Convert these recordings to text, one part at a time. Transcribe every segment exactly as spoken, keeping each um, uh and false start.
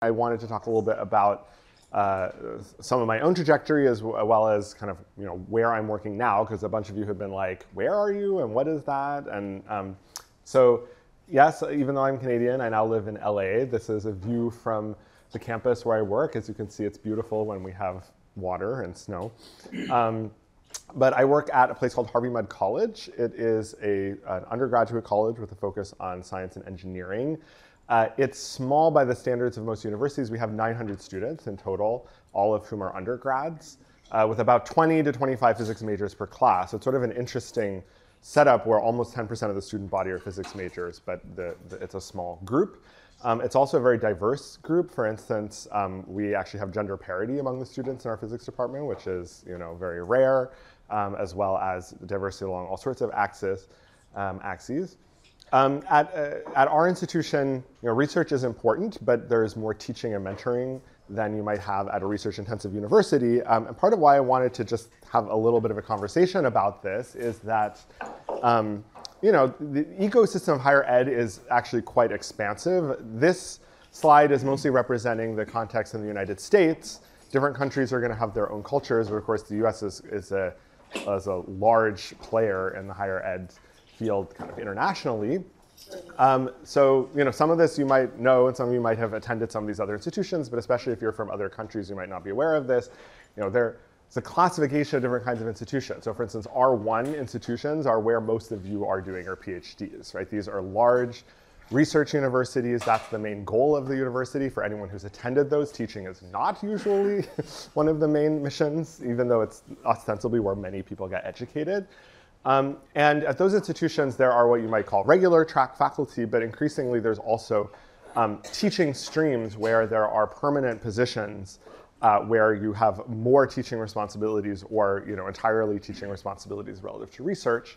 I wanted to talk a little bit about uh, some of my own trajectory as well as kind of you know where I'm working now, because a bunch of you have been like, where are you and what is that? And um, so yes, even though I'm Canadian, I now live in L A. This is a view from the campus where I work. As you can see, it's beautiful when we have water and snow. Um, but I work at a place called Harvey Mudd College. It is a, an undergraduate college with a focus on science and engineering. Uh, it's small by the standards of most universities. We have nine hundred students in total, all of whom are undergrads, uh, with about twenty to twenty-five physics majors per class. So it's sort of an interesting setup where almost ten percent of the student body are physics majors, but the, the, it's a small group. Um, it's also a very diverse group. For instance, um, we actually have gender parity among the students in our physics department, which is you know, very rare, um, as well as diversity along all sorts of axis, um, axes. Um, at, uh, at our institution, you know, research is important, but there's more teaching and mentoring than you might have at a research-intensive university. Um, and part of why I wanted to just have a little bit of a conversation about this is that, um, you know, the ecosystem of higher ed is actually quite expansive. This slide is mostly representing the context in the United States. Different countries are going to have their own cultures, but of course the U S is, is, a, is a large player in the higher ed field kind of internationally. Um, so, you know, some of this you might know, and some of you might have attended some of these other institutions, but especially if you're from other countries, you might not be aware of this. You know, there's a classification of different kinds of institutions. So for instance, R one institutions are where most of you are doing your PhDs, right? These are large research universities. That's the main goal of the university. For anyone who's attended those, teaching is not usually one of the main missions, even though it's ostensibly where many people get educated. Um, and at those institutions, there are what you might call regular track faculty, but increasingly there's also um, teaching streams where there are permanent positions uh, where you have more teaching responsibilities or you know, entirely teaching responsibilities relative to research.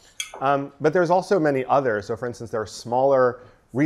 Um, but there's also many others. So for instance, there are smaller,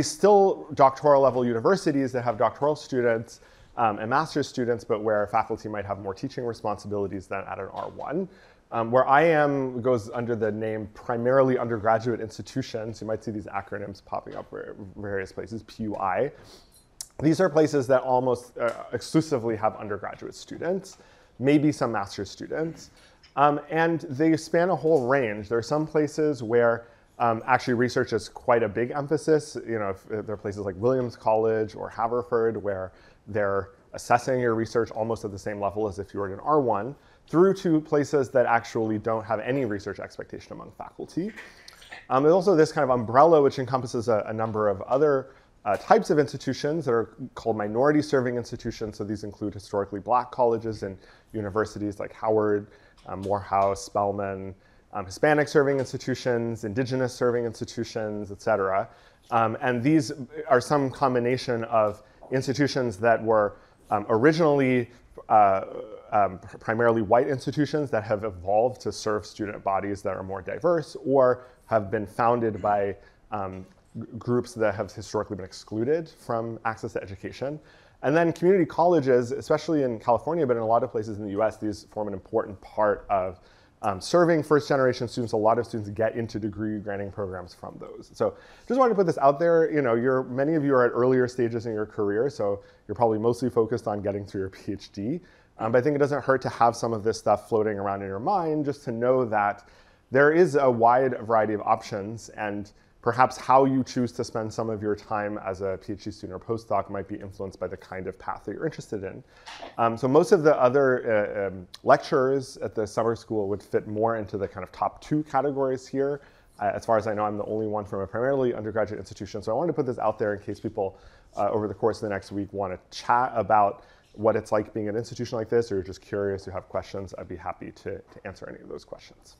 still doctoral level universities that have doctoral students um, and master's students, but where faculty might have more teaching responsibilities than at an R one. Um, where I am goes under the name primarily undergraduate institutions. You might see these acronyms popping up various places, P U I. These are places that almost uh, exclusively have undergraduate students, maybe some master's students. Um, and they span a whole range. There are some places where um, actually research is quite a big emphasis. You know, if, if there are places like Williams College or Haverford where they're assessing your research almost at the same level as if you were at an R one, through to places that actually don't have any research expectation among faculty. Um, there's also this kind of umbrella which encompasses a, a number of other uh, types of institutions that are called minority serving institutions. So these include historically black colleges and universities like Howard, um, Morehouse, Spelman, um, Hispanic serving institutions, indigenous serving institutions, et cetera. Um, and these are some combination of institutions that were um, originally uh, Um, primarily white institutions that have evolved to serve student bodies that are more diverse or have been founded by um, groups that have historically been excluded from access to education. And then community colleges, especially in California, but in a lot of places in the U S, these form an important part of um, serving first generation students. A lot of students get into degree granting programs from those. So just wanted to put this out there. You know, you're, many of you are at earlier stages in your career, so you're probably mostly focused on getting through your PhD. Um, but I think it doesn't hurt to have some of this stuff floating around in your mind, just to know that there is a wide variety of options, and perhaps how you choose to spend some of your time as a PhD student or postdoc might be influenced by the kind of path that you're interested in. Um, so most of the other uh, um, lecturers at the summer school would fit more into the kind of top two categories here. Uh, as far as I know, I'm the only one from a primarily undergraduate institution. So I wanted to put this out there in case people uh, over the course of the next week want to chat about what it's like being at an institution like this, or you're just curious, you have questions, I'd be happy to, to answer any of those questions.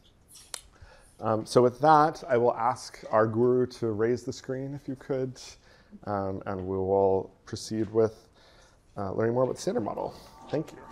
Um, so with that, I will ask our guru to raise the screen if you could, um, and we will proceed with uh, learning more about the standard model. Thank you.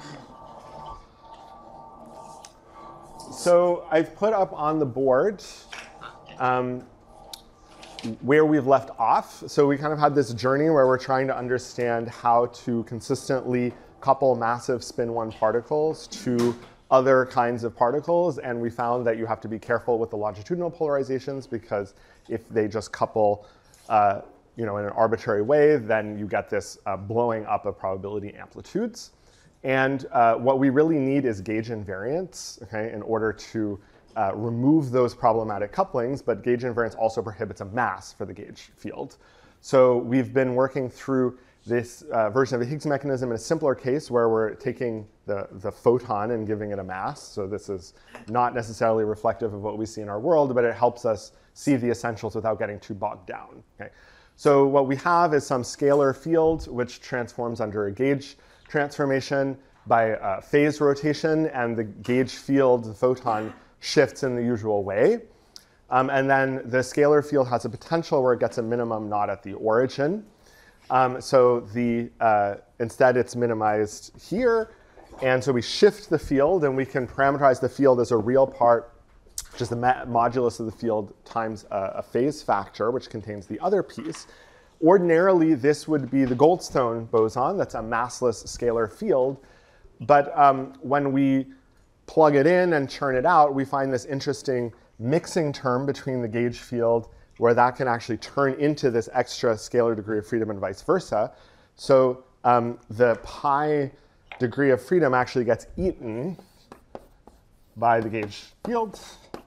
So I've put up on the board um, where we've left off. So we kind of had this journey where we're trying to understand how to consistently couple massive spin one particles to other kinds of particles. And we found that you have to be careful with the longitudinal polarizations, because if they just couple uh, you know, in an arbitrary way, then you get this uh, blowing up of probability amplitudes. And uh, what we really need is gauge invariance, okay, in order to uh, remove those problematic couplings, but gauge invariance also prohibits a mass for the gauge field. So we've been working through this uh, version of the Higgs mechanism in a simpler case where we're taking the, the photon and giving it a mass. So this is not necessarily reflective of what we see in our world, but it helps us see the essentials without getting too bogged down. Okay? So what we have is some scalar field which transforms under a gauge transformation by uh, phase rotation, and the gauge field, the photon, shifts in the usual way. Um, and then the scalar field has a potential where it gets a minimum not at the origin. Um, so the, uh, instead it's minimized here. And so we shift the field, and we can parameterize the field as a real part, which is the modulus of the field times a, a phase factor, which contains the other piece. Ordinarily, this would be the Goldstone boson. That's a massless scalar field. But um, when we plug it in and churn it out, we find this interesting mixing term between the gauge field, where that can actually turn into this extra scalar degree of freedom and vice versa. So um, the pi degree of freedom actually gets eaten by the gauge field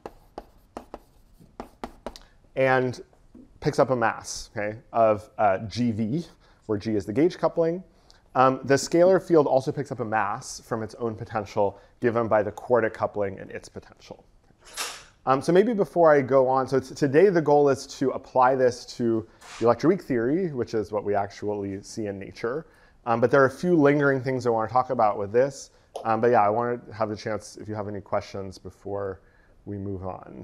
and picks up a mass, okay, of uh, G V, where G is the gauge coupling. Um, the scalar field also picks up a mass from its own potential given by the quartic coupling and its potential. Um, so maybe before I go on, so today the goal is to apply this to the electroweak theory, which is what we actually see in nature. Um, but there are a few lingering things I want to talk about with this. Um, but yeah, I want to have the chance if you have any questions before we move on.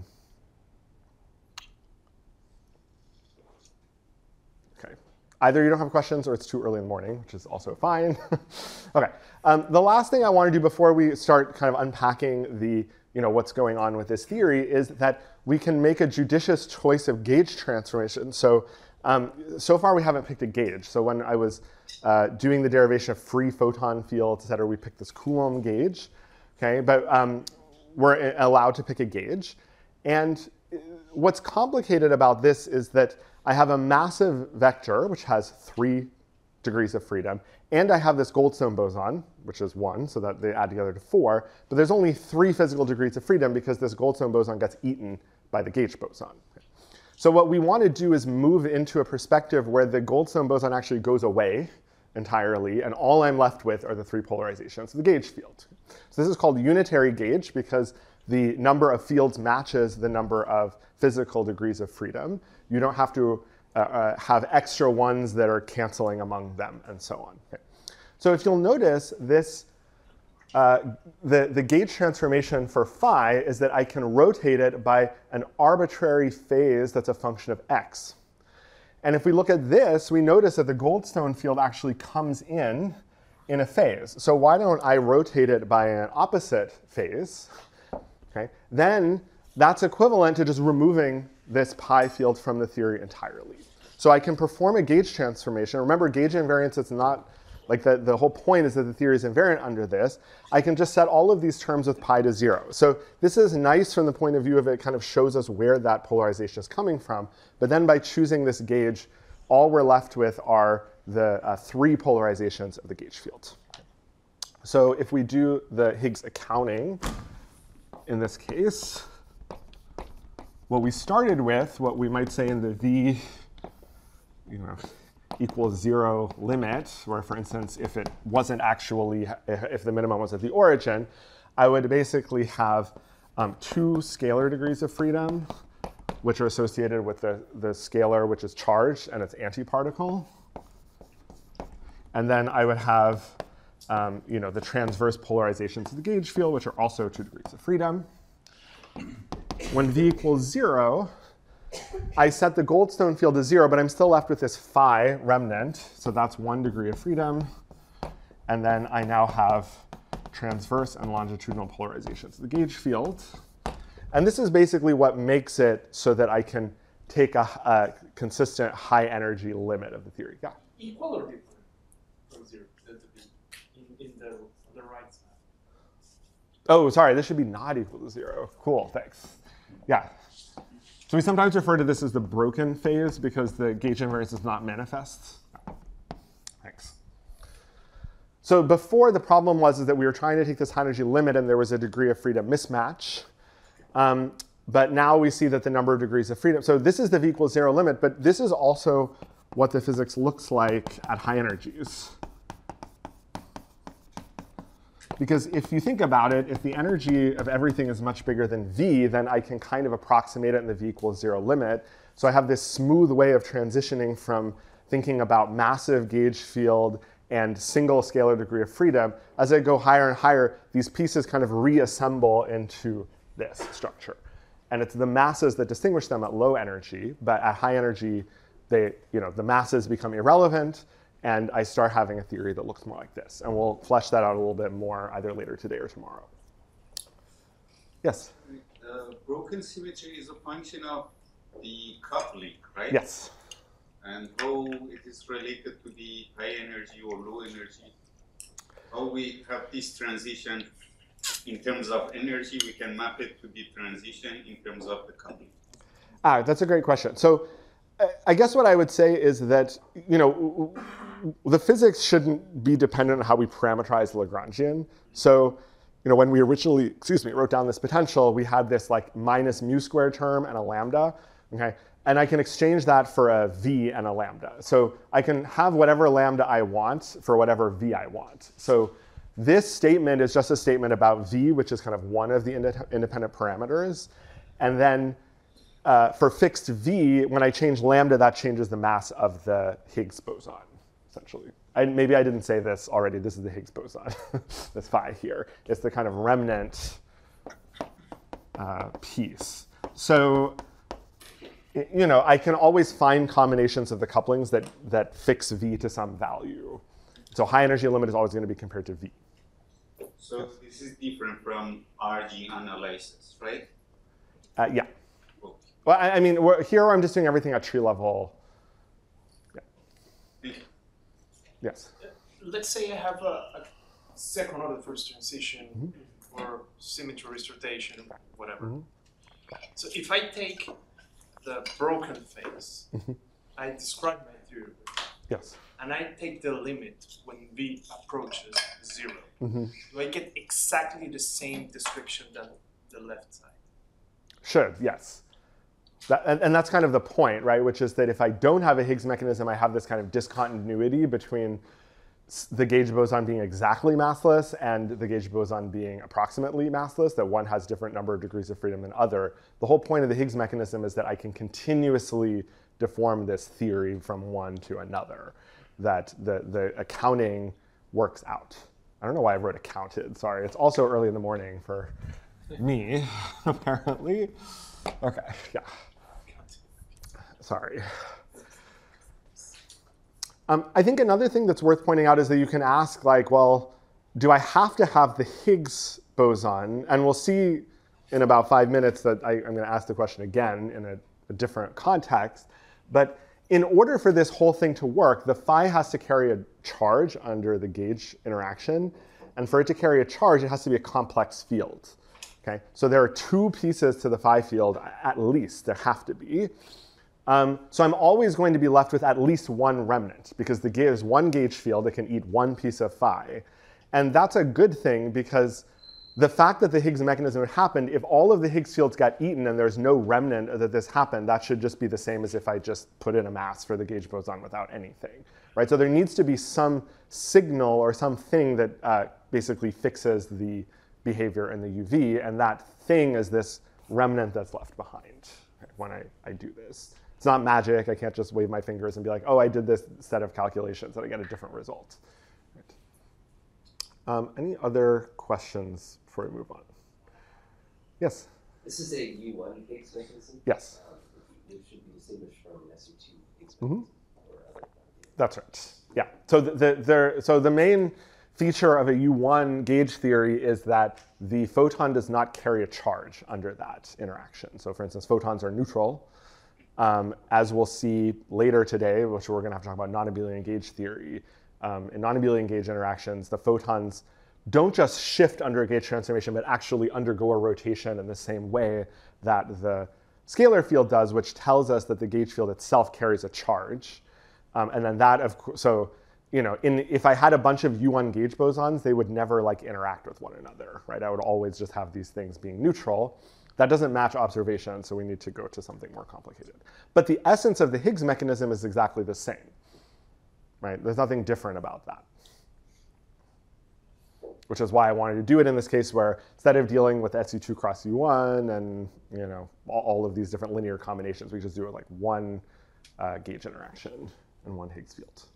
Okay. Either you don't have questions or it's too early in the morning, which is also fine. Okay. Um, the last thing I want to do before we start kind of unpacking the, you know, what's going on with this theory is that we can make a judicious choice of gauge transformation. So, um, so far we haven't picked a gauge. So when I was uh, doing the derivation of free photon fields, et cetera, we picked this Coulomb gauge. Okay, but um, we're allowed to pick a gauge. And what's complicated about this is that I have a massive vector, which has three degrees of freedom, and I have this Goldstone boson, which is one, so that they add together to four, but there's only three physical degrees of freedom because this Goldstone boson gets eaten by the gauge boson. So what we want to do is move into a perspective where the Goldstone boson actually goes away entirely, and all I'm left with are the three polarizations of the gauge field. So this is called unitary gauge because the number of fields matches the number of physical degrees of freedom. You don't have to uh, uh, have extra ones that are canceling among them, and so on. Okay. So if you'll notice, this uh, the, the gauge transformation for phi is that I can rotate it by an arbitrary phase that's a function of x. And if we look at this, we notice that the Goldstone field actually comes in in a phase. So why don't I rotate it by an opposite phase? Okay. Then that's equivalent to just removing this pi field from the theory entirely. So I can perform a gauge transformation. Remember, gauge invariance, it's not like the, the whole point is that the theory is invariant under this. I can just set all of these terms with pi to zero. So this is nice from the point of view of it kind of shows us where that polarization is coming from. But then by choosing this gauge, all we're left with are the uh, three polarizations of the gauge field. So if we do the Higgs accounting in this case, what we started with, what we might say in the V, you know, equals zero limit, where for instance, if it wasn't actually, if the minimum was at the origin, I would basically have um, two scalar degrees of freedom, which are associated with the, the scalar, which is charged, and its antiparticle. And then I would have um, you know, the transverse polarizations of the gauge field, which are also two degrees of freedom. When V equals zero, I set the Goldstone field to zero, but I'm still left with this phi remnant. So that's one degree of freedom. And then I now have transverse and longitudinal polarizations of the gauge field. And this is basically what makes it so that I can take a, a consistent high energy limit of the theory. Yeah? Equal or different from zero? In, in the, on the right side. Oh, sorry, this should be not equal to zero. Cool, thanks. Yeah. So we sometimes refer to this as the broken phase because the gauge invariance is not manifest. Thanks. So before, the problem was is that we were trying to take this high energy limit and there was a degree of freedom mismatch. Um, but now we see that the number of degrees of freedom, so this is the V equals zero limit, but this is also what the physics looks like at high energies. Because if you think about it, if the energy of everything is much bigger than V, then I can kind of approximate it in the V equals zero limit. So I have this smooth way of transitioning from thinking about massive gauge field and single scalar degree of freedom. As I go higher and higher, these pieces kind of reassemble into this structure. And it's the masses that distinguish them at low energy, but at high energy, they, you know, the masses become irrelevant, and I start having a theory that looks more like this. And we'll flesh that out a little bit more either later today or tomorrow. Yes? The broken symmetry is a function of the coupling, right? Yes. And how it is related to the high energy or low energy. How we have this transition in terms of energy, we can map it to the transition in terms of the coupling. Ah, that's a great question. So I guess what I would say is that, you know, the physics shouldn't be dependent on how we parameterize the Lagrangian. So, you know, when we originally, excuse me, wrote down this potential, we had this like minus mu squared term and a lambda, okay? And I can exchange that for a v and a lambda. So I can have whatever lambda I want for whatever v I want. So this statement is just a statement about v, which is kind of one of the ind independent parameters. And then uh, for fixed v, when I change lambda, that changes the mass of the Higgs boson, essentially. I, maybe I didn't say this already. This is the Higgs boson, this phi here. It's the kind of remnant uh, piece. So, you know, I can always find combinations of the couplings that, that fix v to some value. So high energy limit is always going to be compared to v. So this is different from R G analysis, right? Uh, yeah. Okay. Well, I, I mean, we're, here I'm just doing everything at tree level. Yeah. Yes. Let's say I have a, a second order first transition mm-hmm. or symmetry distortion, whatever. Mm-hmm. So if I take the broken phase, mm-hmm. I describe my theory. Yes. And I take the limit when v approaches zero. Mm-hmm. Do I get exactly the same description than the left side? Should, yes. That, and, and that's kind of the point, right? Which is that if I don't have a Higgs mechanism, I have this kind of discontinuity between the gauge boson being exactly massless and the gauge boson being approximately massless, that one has different number of degrees of freedom than other. The whole point of the Higgs mechanism is that I can continuously deform this theory from one to another, that the, the accounting works out. I don't know why I wrote accounted, sorry. It's also early in the morning for me, apparently. Okay, yeah. Sorry. Um, I think another thing that's worth pointing out is that you can ask, like, well, do I have to have the Higgs boson? And we'll see in about five minutes that I, I'm going to ask the question again in a, a different context. But in order for this whole thing to work, the phi has to carry a charge under the gauge interaction. And for it to carry a charge, it has to be a complex field. Okay? So there are two pieces to the phi field, at least. There have to be. Um, so I'm always going to be left with at least one remnant, because the gauge is one gauge field that can eat one piece of phi. And that's a good thing, because the fact that the Higgs mechanism happened, if all of the Higgs fields got eaten and there's no remnant that this happened, that should just be the same as if I just put in a mass for the gauge boson without anything. Right? So there needs to be some signal or something that uh, basically fixes the behavior in the U V, and that thing is this remnant that's left behind, right, when I, I do this. It's not magic. I can't just wave my fingers and be like, oh, I did this set of calculations and I get a different result. Right. Um, any other questions before we move on? Yes? This is a U one Higgs mechanism? Yes. Um, it should be distinguished from an S U two Higgs Mm-hmm. mechanism. Or other That's right. Yeah. So the, the, the, so the main feature of a U one gauge theory is that the photon does not carry a charge under that interaction. So for instance, photons are neutral. Um, as we'll see later today, which we're going to have to talk about non-abelian gauge theory. Um, in non-abelian gauge interactions, the photons don't just shift under a gauge transformation, but actually undergo a rotation in the same way that the scalar field does, which tells us that the gauge field itself carries a charge. Um, and then that, of course, so you know, in, if I had a bunch of U one gauge bosons, they would never like interact with one another, right? I would always just have these things being neutral. That doesn't match observation, so we need to go to something more complicated. But the essence of the Higgs mechanism is exactly the same, right? There's nothing different about that. Which is why I wanted to do it in this case where instead of dealing with S U two cross U one and you know all, all of these different linear combinations, we just do it like one uh, gauge interaction and one Higgs field.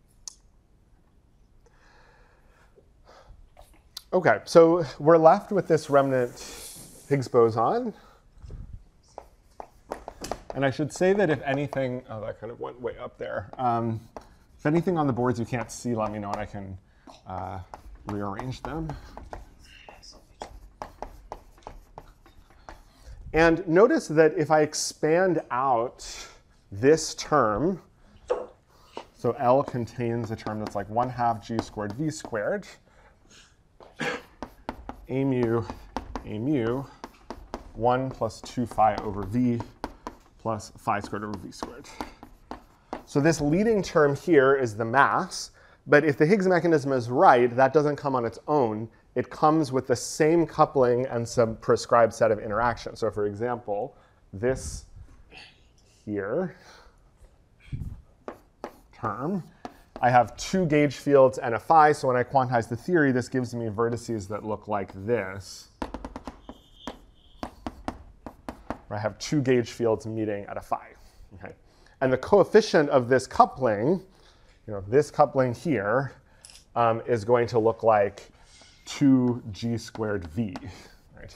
OK, so we're left with this remnant Higgs boson. And I should say that if anything, oh, that kind of went way up there. Um, if anything on the boards you can't see, let me know and I can uh, rearrange them. And notice that if I expand out this term, so L contains a term that's like one half g squared v squared, a mu, a mu, one plus two phi over v plus phi squared over v squared. So this leading term here is the mass. But if the Higgs mechanism is right, that doesn't come on its own. It comes with the same coupling and some prescribed set of interactions. So for example, this here term, I have two gauge fields and a phi. So when I quantize the theory, this gives me vertices that look like this. Where I have two gauge fields meeting at a phi. Okay? And the coefficient of this coupling, you know, this coupling here um, is going to look like two g squared v, right?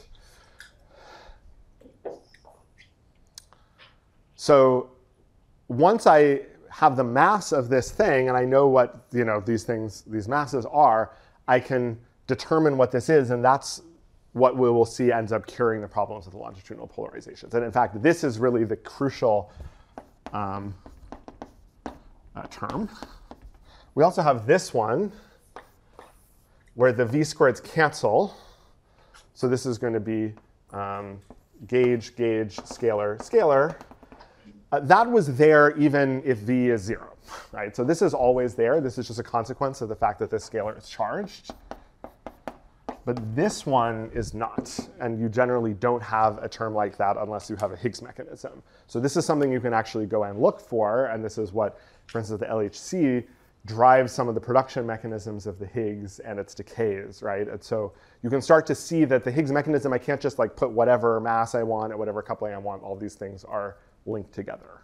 So once I have the mass of this thing and I know what you know these things, these masses are, I can determine what this is, and that's what we will see ends up curing the problems with the longitudinal polarizations. And in fact, this is really the crucial um, uh, term. We also have this one where the v squareds cancel. So this is going to be um, gauge, gauge, scalar, scalar. Uh, that was there even if v is zero, right? So this is always there. This is just a consequence of the fact that this scalar is charged. But this one is not. And you generally don't have a term like that unless you have a Higgs mechanism. So this is something you can actually go and look for. And this is what, for instance, the L H C drives some of the production mechanisms of the Higgs and its decays, right? And so you can start to see that the Higgs mechanism, I can't just like put whatever mass I want at whatever coupling I want. All these things are linked together.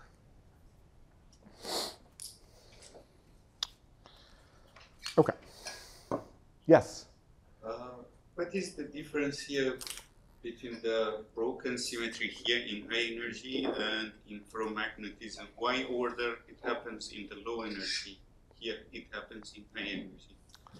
OK. Yes? Uh, what is the difference here between the broken symmetry here in high energy and in ferromagnetism? Why order it happens in the low energy? Here it happens in high energy.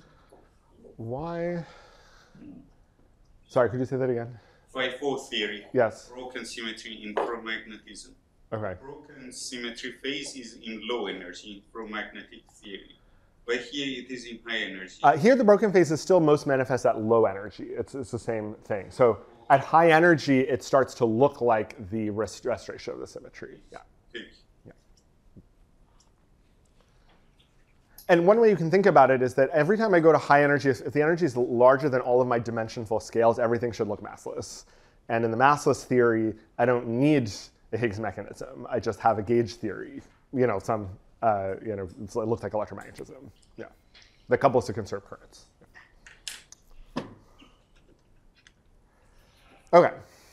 Why? Sorry, could you say that again? five four theory. Yes. Broken symmetry in ferromagnetism. OK. Broken symmetry phase is in low energy ferromagnetic theory. But here it is in high energy. Uh, here the broken phase is still most manifest at low energy. It's, it's the same thing. So at high energy, it starts to look like the rest, rest ratio of the symmetry. Yeah. Okay. Yeah. And one way you can think about it is that every time I go to high energy, if the energy is larger than all of my dimensionful scales, everything should look massless. And in the massless theory, I don't need a Higgs mechanism. I just have a gauge theory, you know, some, uh, you know, it looks like electromagnetism. Yeah. That couples to conserve currents. Yeah. OK.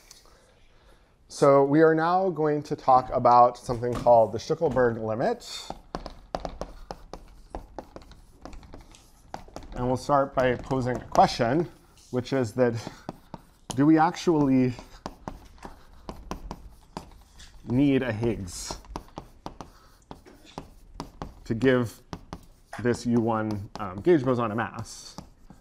So we are now going to talk about something called the Schuckelberg limit. And we'll start by posing a question, which is that do we actually need a Higgs to give this U one um, gauge boson a mass?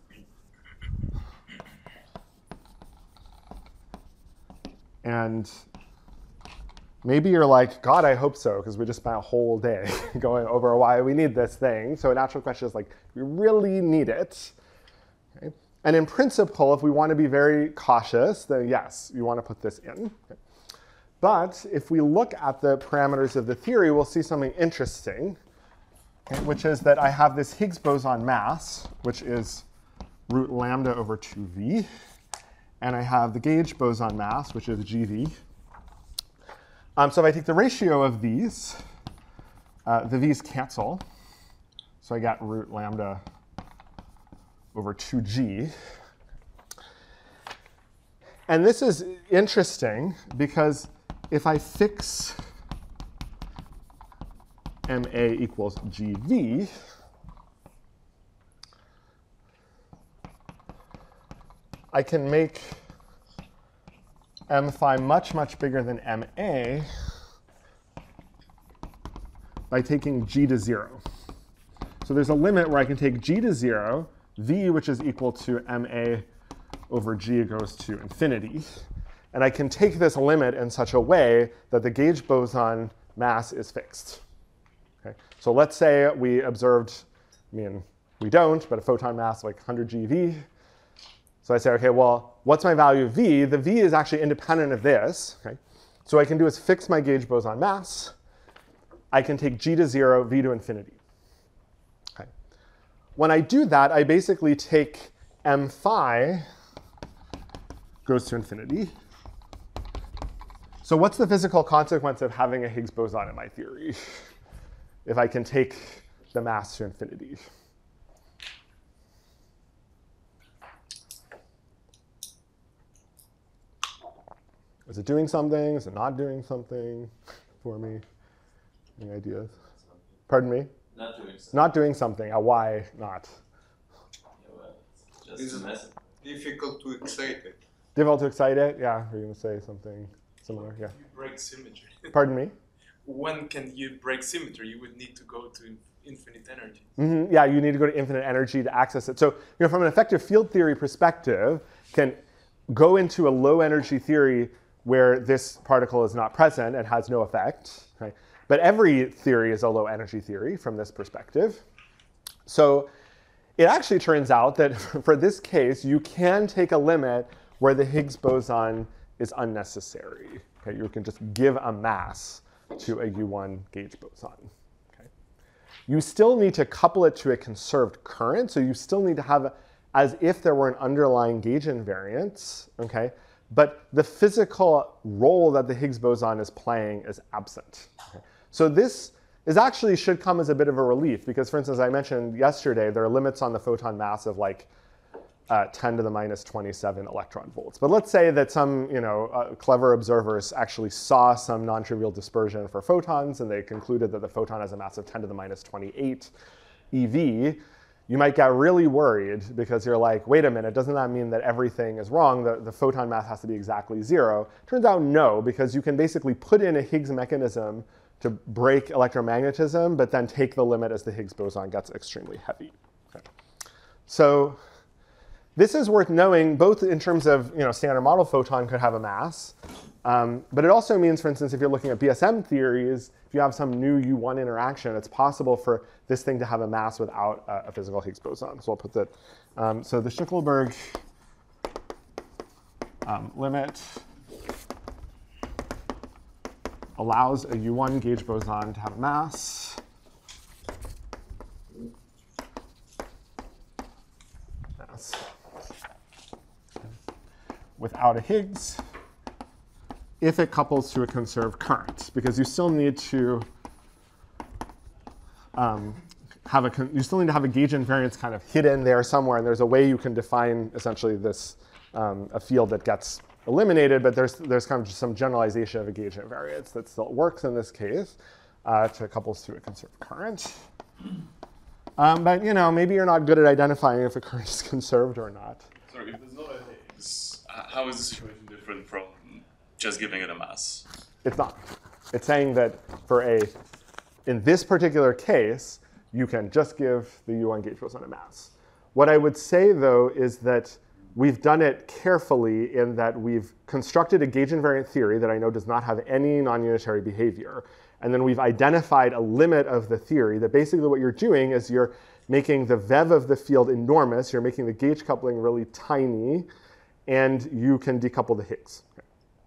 And maybe you're like, God, I hope so, because we just spent a whole day going over why we need this thing. So a natural question is like, we really need it. Okay? And in principle, if we want to be very cautious, then yes, you want to put this in. Okay? But if we look at the parameters of the theory, we'll see something interesting, okay, which is that I have this Higgs boson mass, which is root lambda over two V. And I have the gauge boson mass, which is G V. Um, so if I take the ratio of these, uh, the V's cancel. So I got root lambda over two G. And this is interesting because if I fix M A equals G V, I can make M phi much, much bigger than M A by taking G to zero. So there's a limit where I can take G to zero, V, which is equal to M A over G goes to infinity. And I can take this limit in such a way that the gauge boson mass is fixed. Okay? So let's say we observed, I mean, we don't, but a photon mass like one hundred G V. So I say, OK, well, what's my value of V? The V is actually independent of this. Okay? So what I can do is fix my gauge boson mass. I can take G to zero, V to infinity. Okay. When I do that, I basically take M phi goes to infinity. So what's the physical consequence of having a Higgs boson in my theory if I can take the mass to infinity? Is it doing something? Is it not doing something for me? Any ideas? Pardon me? Not doing something. Not doing something. Uh, why not? Yeah, well, it's Is just it- a message. Difficult to excite it. Difficult to excite it? Yeah, we're going to say something similar. Yeah. You break symmetry. Pardon me? When can you break symmetry? You would need to go to in- infinite energy. Mm-hmm. Yeah, you need to go to infinite energy to access it. So, you know, from an effective field theory perspective, can go into a low energy theory where this particle is not present and has no effect. Right? But every theory is a low energy theory from this perspective. So it actually turns out that for this case, you can take a limit where the Higgs boson is unnecessary. Okay? You can just give a mass to a U one gauge boson. Okay? You still need to couple it to a conserved current. So you still need to have, as if there were an underlying gauge invariance. Okay? But the physical role that the Higgs boson is playing is absent. Okay? So this is actually should come as a bit of a relief because, for instance, I mentioned yesterday, there are limits on the photon mass of like uh, ten to the minus twenty-seven electron volts. But let's say that some you know, uh, clever observers actually saw some non-trivial dispersion for photons, and they concluded that the photon has a mass of ten to the minus twenty-eight E V. You might get really worried because you're like, wait a minute, doesn't that mean that everything is wrong? The, the photon mass has to be exactly zero. Turns out no, because you can basically put in a Higgs mechanism to break electromagnetism, but then take the limit as the Higgs boson gets extremely heavy. Okay. So this is worth knowing, both in terms of, you know, standard model photon could have a mass, um, but it also means, for instance, if you're looking at B S M theories, if you have some new U one interaction, it's possible for this thing to have a mass without uh, a physical Higgs boson. So I'll put that. Um, so the Schicklberg um, limit allows a U one gauge boson to have a mass mass without a Higgs if it couples to a conserved current, because you still need to um, have a con you still need to have a gauge invariance kind of hidden there somewhere, and there's a way you can define essentially this um, a field that gets eliminated, but there's there's kind of just some generalization of a gauge invariance that still works in this case uh, to couples to a conserved current. Um, but you know, maybe you're not good at identifying if a current is conserved or not. Sorry, if there's no Higgs, how is the situation different from just giving it a mass? It's not. It's saying that for a, in this particular case, you can just give the U one gauge boson a mass. What I would say, though, is that we've done it carefully in that we've constructed a gauge invariant theory that I know does not have any non-unitary behavior. And then we've identified a limit of the theory that basically what you're doing is you're making the V E V of the field enormous. You're making the gauge coupling really tiny. And you can decouple the Higgs.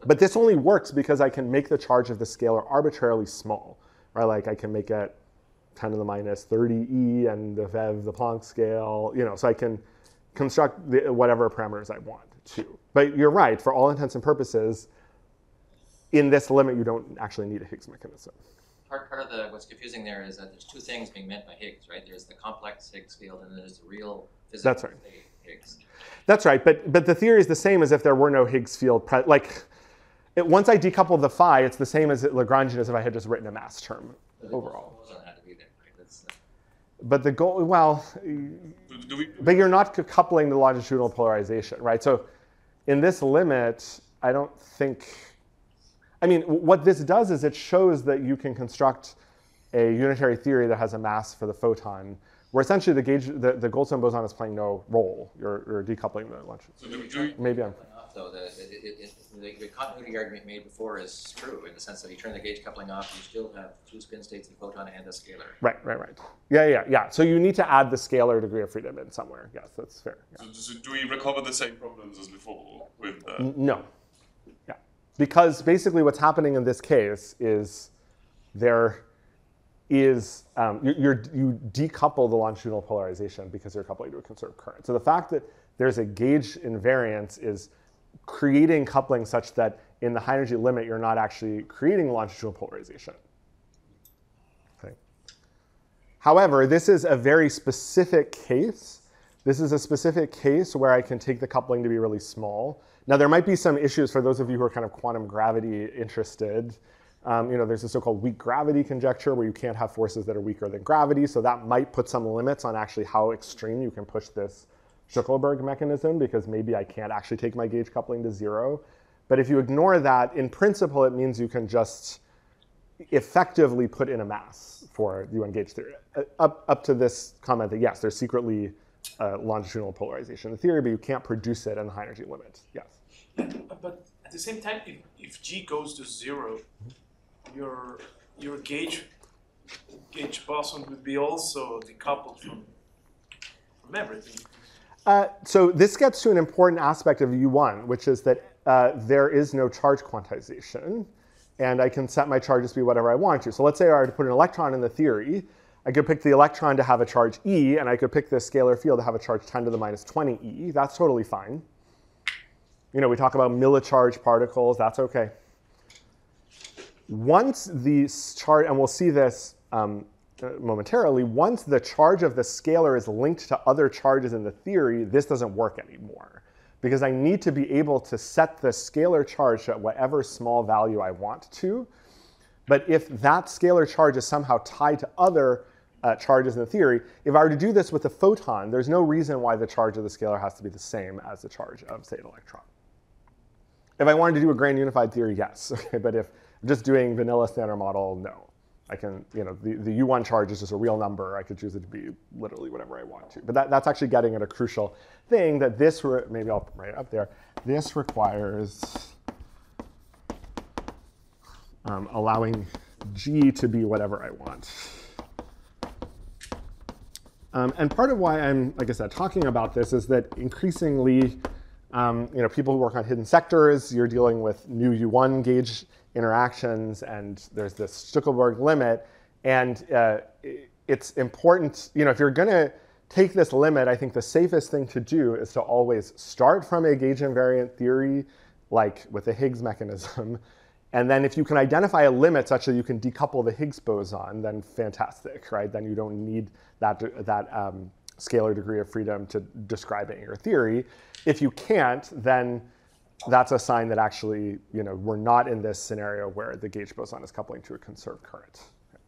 But this only works because I can make the charge of the scalar arbitrarily small, right? Like I can make it ten to the minus thirty e and the V E V, the Planck scale, you know, so I can construct the, whatever parameters I want to. But you're right, for all intents and purposes, in this limit, you don't actually need a Higgs mechanism. Part, part of the, what's confusing there is that there's two things being meant by Higgs, right? There's the complex Higgs field and there's the real physical That's right. Higgs. That's right, but, but the theory is the same as if there were no Higgs field. Pre like, it, once I decouple the phi, it's the same as Lagrangian as if I had just written a mass term overall. Boson had to be there, right? That's, uh, But the goal, well, Do, do we, but you're not coupling the longitudinal polarization, right? So in this limit, I don't think, I mean, what this does is it shows that you can construct a unitary theory that has a mass for the photon, where essentially the gauge, the, the Goldstone boson is playing no role. You're, you're decoupling the longitudinal. so do, do we, Maybe I'm. off, though, the, it, it, it, the, the continuity argument made before is true in the sense that you turn the gauge coupling off, you still have two spin states, the photon and a scalar. Right, right, right. Yeah, yeah, yeah. So you need to add the scalar degree of freedom in somewhere. Yes, that's fair. Yeah. so, so do we recover the same problems as before with the? N- No. Yeah. Because basically what's happening in this case is there is, um, you, you're, you decouple the longitudinal polarization because you're coupling to a conserved current. So the fact that there's a gauge invariance is creating coupling such that in the high energy limit, you're not actually creating longitudinal polarization. Okay. However, this is a very specific case. This is a specific case where I can take the coupling to be really small. Now, there might be some issues for those of you who are kind of quantum gravity interested. Um, you know, there's a so-called weak gravity conjecture where you can't have forces that are weaker than gravity. So that might put some limits on actually how extreme you can push this Schuckelberg mechanism, because maybe I can't actually take my gauge coupling to zero. But if you ignore that, in principle, it means you can just effectively put in a mass for the U N gauge theory. Uh, up, up to this comment that, yes, there's secretly uh, longitudinal polarization in the theory, but you can't produce it in the high energy limit. Yes. But at the same time, if, if G goes to zero, your your gauge gauge boson would be also decoupled from from everything. Uh, so this gets to an important aspect of U one, which is that uh, there is no charge quantization, and I can set my charges to be whatever I want to. So let's say I were to put an electron in the theory. I could pick the electron to have a charge E, and I could pick the scalar field to have a charge ten to the minus twenty E. That's totally fine. You know, we talk about millicharge particles. That's OK. Once the charge, and we'll see this um, momentarily, once the charge of the scalar is linked to other charges in the theory, this doesn't work anymore. Because I need to be able to set the scalar charge at whatever small value I want to. But if that scalar charge is somehow tied to other uh, charges in the theory, if I were to do this with a photon, there's no reason why the charge of the scalar has to be the same as the charge of, say, an electron. If I wanted to do a grand unified theory, yes. Okay, but if I'm just doing vanilla standard model, no. I can, you know, the, the U one charge is just a real number. I could choose it to be literally whatever I want to. But that, that's actually getting at a crucial thing that this, re maybe I'll write it up there. This requires um, allowing G to be whatever I want. Um, and part of why I'm, like I said, talking about this is that increasingly, um, you know, people who work on hidden sectors, you're dealing with new U one gauge interactions, and there's this Schuckelberg limit. And uh, it's important, you know, if you're going to take this limit, I think the safest thing to do is to always start from a gauge invariant theory, like with the Higgs mechanism. And then if you can identify a limit such that you can decouple the Higgs boson, then fantastic, right? Then you don't need that, that um, scalar degree of freedom to describe it in your theory. If you can't, then that's a sign that actually, you know, we're not in this scenario where the gauge boson is coupling to a conserved current.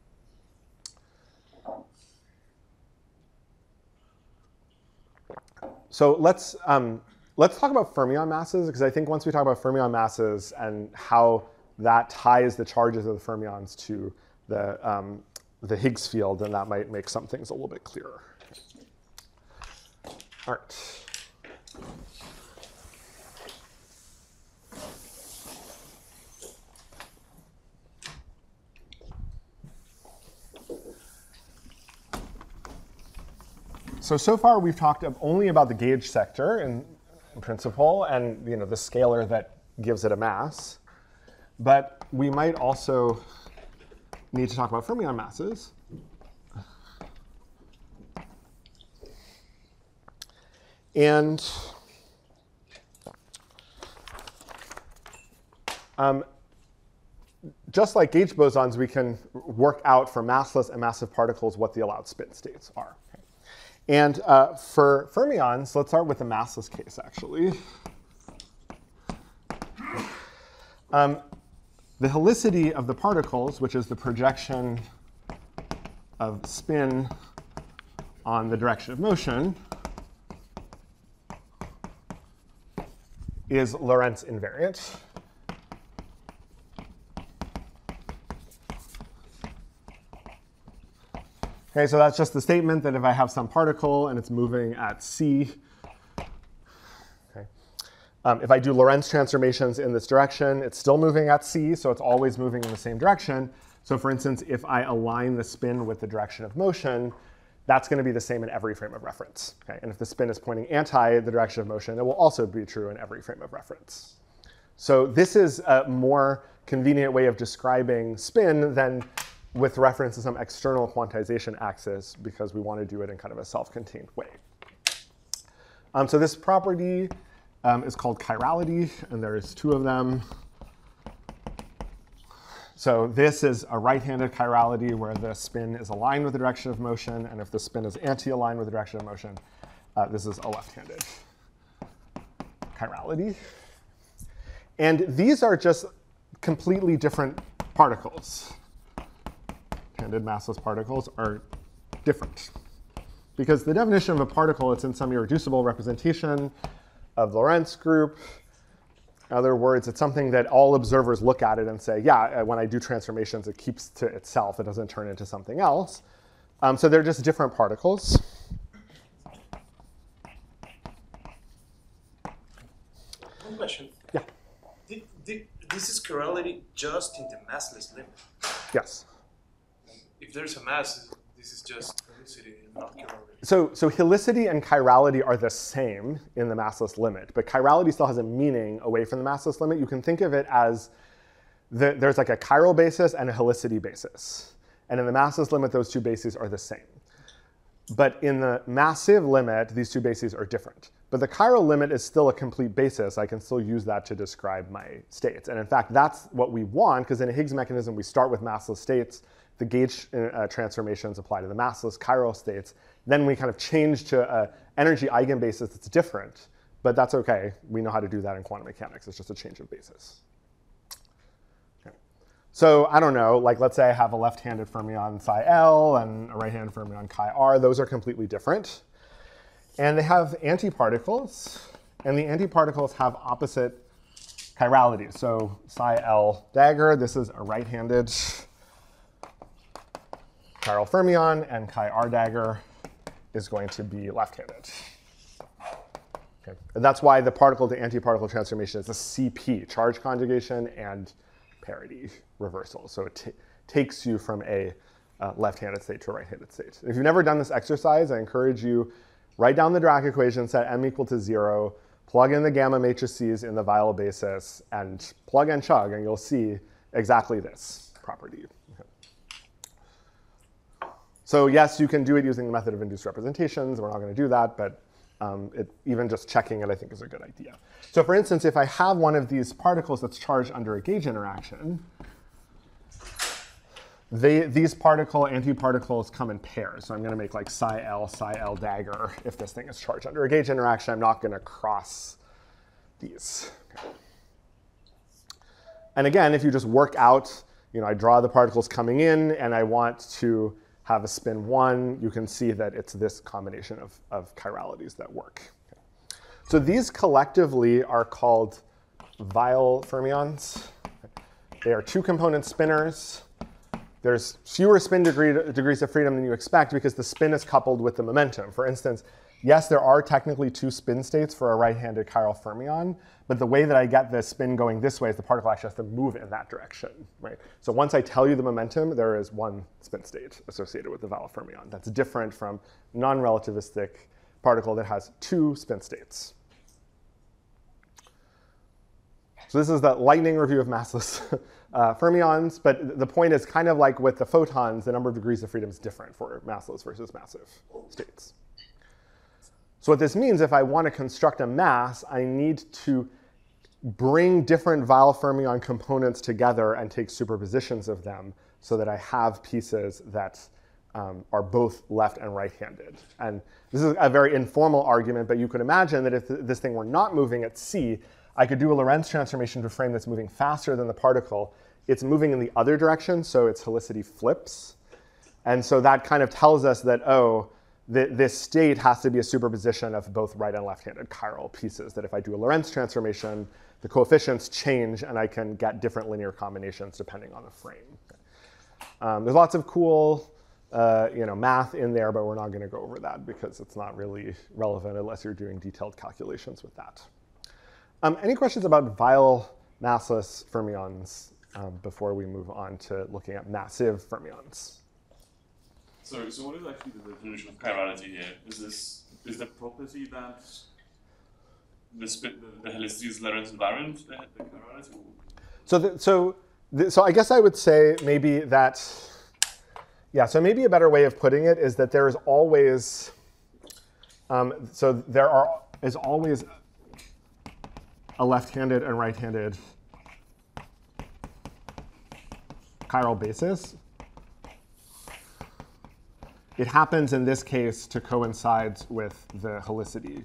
So let's, um, let's talk about fermion masses, because I think once we talk about fermion masses and how that ties the charges of the fermions to the, um, the Higgs field, then that might make some things a little bit clearer. All right. So, so far we've talked only about the gauge sector in, in principle, and you know, the scalar that gives it a mass. But we might also need to talk about fermion masses. And um, just like gauge bosons, we can work out for massless and massive particles what the allowed spin states are. Okay. And uh, for fermions, let's start with the massless case, actually. Um, the helicity of the particles, which is the projection of spin on the direction of motion, is Lorentz invariant. Okay, so that's just the statement that if I have some particle and it's moving at c, okay, um, if I do Lorentz transformations in this direction, it's still moving at c, so it's always moving in the same direction. So for instance, if I align the spin with the direction of motion, that's going to be the same in every frame of reference. Okay? And if the spin is pointing anti the direction of motion, it will also be true in every frame of reference. So this is a more convenient way of describing spin than with reference to some external quantization axis, because we want to do it in kind of a self-contained way. Um, so this property um, is called chirality, and there's two of them. So this is a right-handed chirality where the spin is aligned with the direction of motion, and if the spin is anti-aligned with the direction of motion, uh, this is a left-handed chirality. And these are just completely different particles. Handed massless particles are different. Because the definition of a particle, it's in some irreducible representation of the Lorentz group. In other words, it's something that all observers look at it and say, yeah, when I do transformations, it keeps to itself. It doesn't turn into something else. Um, so they're just different particles. One question. Yeah. Did, did, this is chirality just in the massless limit. Yes. If there's a mass, this is just helicity and not chirality. So, so helicity and chirality are the same in the massless limit, but chirality still has a meaning away from the massless limit. You can think of it as the, there's like a chiral basis and a helicity basis. And in the massless limit, those two bases are the same. But in the massive limit, these two bases are different. But the chiral limit is still a complete basis. I can still use that to describe my states. And in fact, that's what we want, because in a Higgs mechanism, we start with massless states. The gauge uh, transformations apply to the massless chiral states. Then we kind of change to an energy eigenbasis that's different. But that's OK. We know how to do that in quantum mechanics. It's just a change of basis. Okay. So I don't know, like let's say I have a left-handed fermion psi L and a right-handed fermion chi R. Those are completely different. And they have antiparticles. And the antiparticles have opposite chiralities. So psi L dagger, this is a right-handed chiral fermion, and chi R dagger is going to be left-handed. Okay. And that's why the particle to antiparticle transformation is a C P, charge conjugation and parity reversal. So it takes you from a uh, left-handed state to a right-handed state. If you've never done this exercise, I encourage you, write down the Dirac equation, set m equal to zero, plug in the gamma matrices in the Weyl basis, and plug and chug, and you'll see exactly this property. Okay. So yes, you can do it using the method of induced representations. We're not going to do that, but um, it, even just checking it, I think, is a good idea. So for instance, if I have one of these particles that's charged under a gauge interaction, they, these particle-antiparticles come in pairs. So I'm going to make like psi L, psi L dagger. If this thing is charged under a gauge interaction, I'm not going to cross these. Okay. And again, if you just work out, you know, I draw the particles coming in, and I want to have a spin one, you can see that it's this combination of, of chiralities that work. Okay. So these collectively are called Weyl fermions. They are two-component spinners. There's fewer spin degree, degrees of freedom than you expect because the spin is coupled with the momentum. For instance, yes, there are technically two spin states for a right-handed chiral fermion, but the way that I get the spin going this way is the particle actually has to move in that direction, right? So once I tell you the momentum, there is one spin state associated with the Weyl fermion. That's different from non-relativistic particle that has two spin states. So this is the lightning review of massless uh, fermions, but the point is kind of like with the photons, the number of degrees of freedom is different for massless versus massive states. So what this means, if I want to construct a mass, I need to bring different Weyl fermion components together and take superpositions of them so that I have pieces that um, are both left and right-handed. And this is a very informal argument, but you could imagine that if th this thing were not moving at c, I could do a Lorentz transformation to a frame that's moving faster than the particle. It's moving in the other direction, so its helicity flips. And so that kind of tells us that, oh, th this state has to be a superposition of both right and left-handed chiral pieces, that if I do a Lorentz transformation, the coefficients change, and I can get different linear combinations depending on the frame. Um, there's lots of cool uh, you know, math in there, but we're not going to go over that because it's not really relevant unless you're doing detailed calculations with that. Um, any questions about Weyl massless fermions um, before we move on to looking at massive fermions? So, so what is actually the definition of chirality here? Is this is the property that the spin, the, the helicity is Lorentz invariant, the, the chirality? So, the, so, the, so I guess I would say maybe that, yeah. So maybe a better way of putting it is that there is always, um, so there are is always a left-handed and right-handed chiral basis. It happens in this case to coincide with the helicity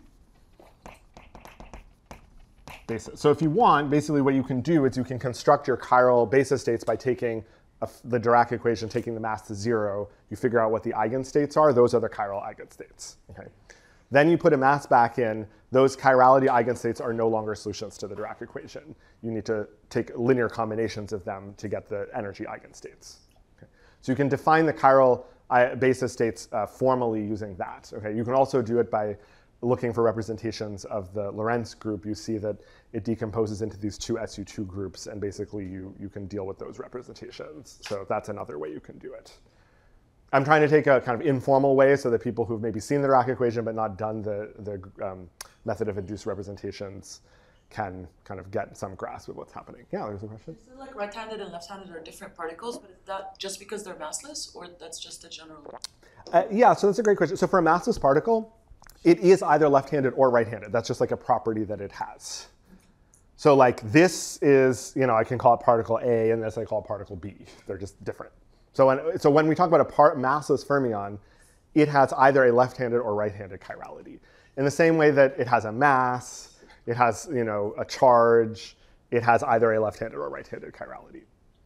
basis. So if you want, basically what you can do is you can construct your chiral basis states by taking a, the Dirac equation, taking the mass to zero. You figure out what the eigenstates are. Those are the chiral eigenstates. Okay. Then you put a mass back in. Those chirality eigenstates are no longer solutions to the Dirac equation. You need to take linear combinations of them to get the energy eigenstates. Okay. So you can define the chiral basis states uh, formally using that. Okay. You can also do it by looking for representations of the Lorentz group. You see that it decomposes into these two S U two groups, and basically you, you can deal with those representations. So that's another way you can do it. I'm trying to take a kind of informal way so that people who've maybe seen the Dirac equation but not done the, the um, method of induced representations can kind of get some grasp of what's happening. Yeah, there's a question? Is it like right-handed and left-handed are different particles, but is that just because they're massless, or that's just a general? Uh, yeah, so that's a great question. So for a massless particle, it is either left-handed or right-handed. That's just like a property that it has. So like this is, you know, I can call it particle A, and this I call it particle B. They're just different. So when, so when we talk about a part massless fermion, it has either a left-handed or right-handed chirality. In the same way that it has a mass, it has, you know, a charge, it has either a left-handed or right-handed chirality.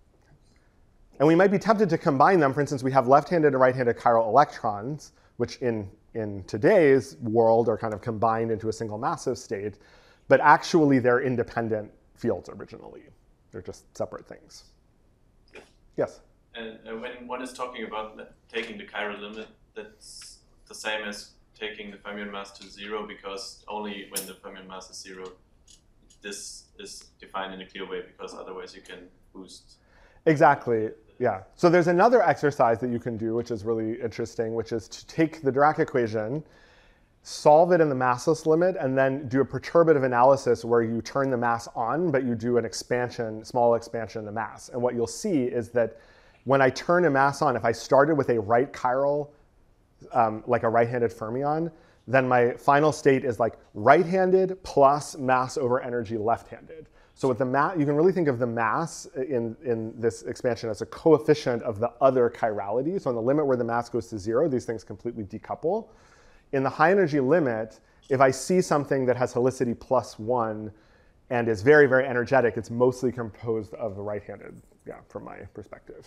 And we might be tempted to combine them. For instance, we have left-handed and right-handed chiral electrons, which in, in today's world are kind of combined into a single massive state. But actually, they're independent fields originally. They're just separate things. Yes? And uh, when one is talking about taking the chiral limit, that's the same as taking the fermion mass to zero, because only when the fermion mass is zero, this is defined in a clear way, because otherwise you can boost. Exactly, yeah. So there's another exercise that you can do, which is really interesting, which is to take the Dirac equation, solve it in the massless limit, and then do a perturbative analysis where you turn the mass on, but you do an expansion, small expansion in the mass. And what you'll see is that when I turn a mass on, if I started with a right chiral, um, like a right-handed fermion, then my final state is like right-handed plus mass over energy left-handed. So with the mass, you can really think of the mass in, in this expansion as a coefficient of the other chirality. So on the limit where the mass goes to zero, these things completely decouple. In the high energy limit, if I see something that has helicity plus one and is very, very energetic, it's mostly composed of the right-handed, yeah, from my perspective.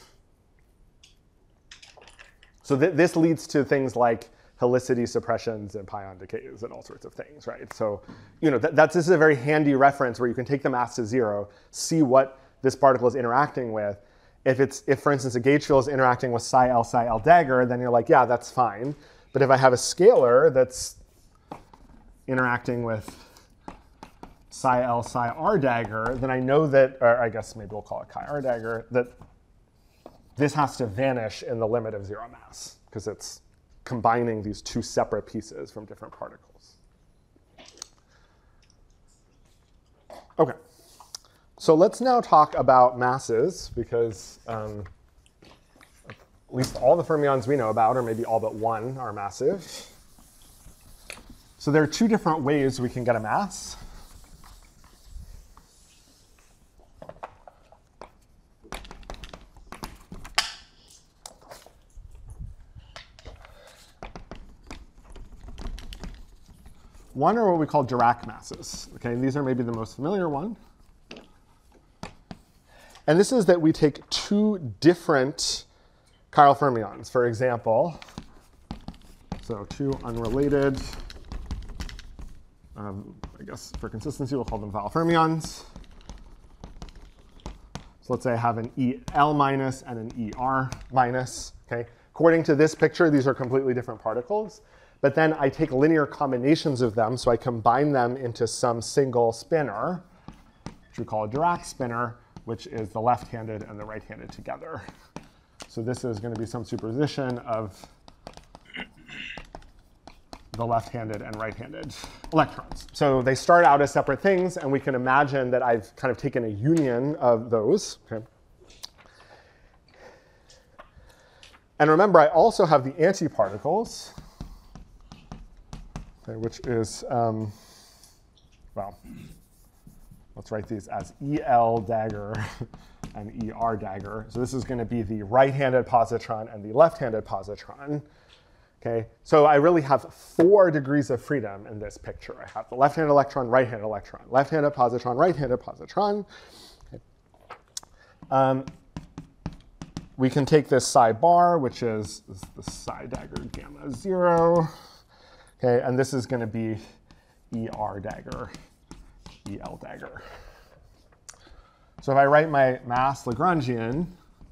So th this leads to things like helicity suppressions and pion decays and all sorts of things, right? So, you know, that, that's, this is a very handy reference where you can take the mass to zero, see what this particle is interacting with. If it's, if for instance, a gauge field is interacting with psi L psi L dagger, then you're like, yeah, that's fine. But if I have a scalar that's interacting with psi L psi R dagger, then I know that, or I guess maybe we'll call it chi R dagger, that this has to vanish in the limit of zero mass, because it's combining these two separate pieces from different particles. Okay, so let's now talk about masses, because um, at least all the fermions we know about, or maybe all but one, are massive. So there are two different ways we can get a mass. One are what we call Dirac masses. Okay, and these are maybe the most familiar one. And this is that we take two different chiral fermions, for example. So two unrelated, um, I guess for consistency, we'll call them Weyl fermions. So let's say I have an E L minus and an E R minus. Okay, according to this picture, these are completely different particles. But then I take linear combinations of them, so I combine them into some single spinner, which we call a Dirac spinner, which is the left-handed and the right-handed together. So this is going to be some superposition of the left-handed and right-handed electrons. So they start out as separate things, and we can imagine that I've kind of taken a union of those. Okay. And remember, I also have the antiparticles, okay, which is, um, well, let's write these as E L dagger and E R dagger. So this is going to be the right-handed positron and the left-handed positron. Okay, so I really have four degrees of freedom in this picture. I have the left-handed electron, right-handed electron, left-handed positron, right-handed positron. Okay. Um, we can take this psi bar, which is, is the psi dagger gamma zero. Okay, and this is going to be E R dagger, E L dagger. So if I write my mass Lagrangian,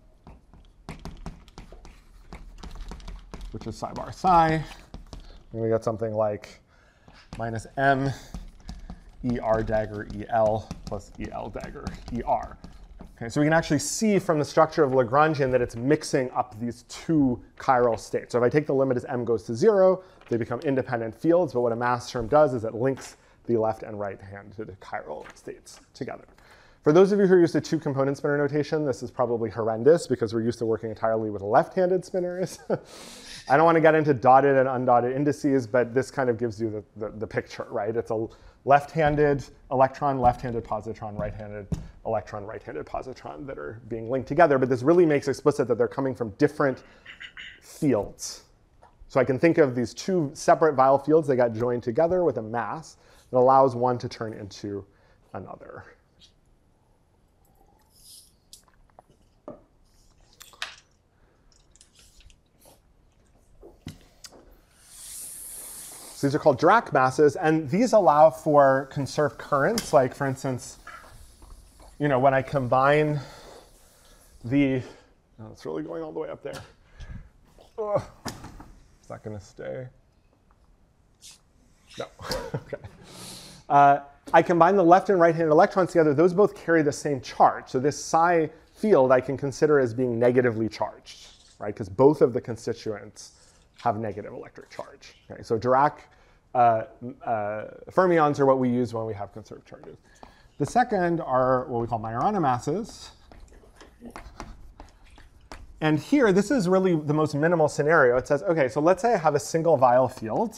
which is psi bar psi, and we get something like minus m E R dagger E L plus E L dagger E R. Okay, so we can actually see from the structure of Lagrangian that it's mixing up these two chiral states. So if I take the limit as m goes to zero, they become independent fields, but what a mass term does is it links the left and right-handed chiral states together. For those of you who are used to two-component spinor notation, this is probably horrendous because we're used to working entirely with left-handed spinors. I don't want to get into dotted and undotted indices, but this kind of gives you the, the, the picture, right? It's a left-handed electron, left-handed positron, right-handed electron, right-handed positron that are being linked together. But this really makes explicit that they're coming from different fields. So I can think of these two separate Weyl fields that got joined together with a mass that allows one to turn into another. So these are called Dirac masses, and these allow for conserved currents. Like, for instance, you know, when I combine the, oh, it's really going all the way up there. Ugh. Is that going to stay? No. Okay. Uh, I combine the left and right-handed electrons together. Those both carry the same charge. So this psi field I can consider as being negatively charged, right? Because both of the constituents have negative electric charge. Okay? So Dirac uh, uh, fermions are what we use when we have conserved charges. The second are what we call Majorana masses. And here, this is really the most minimal scenario. It says, OK, so let's say I have a single Weyl field,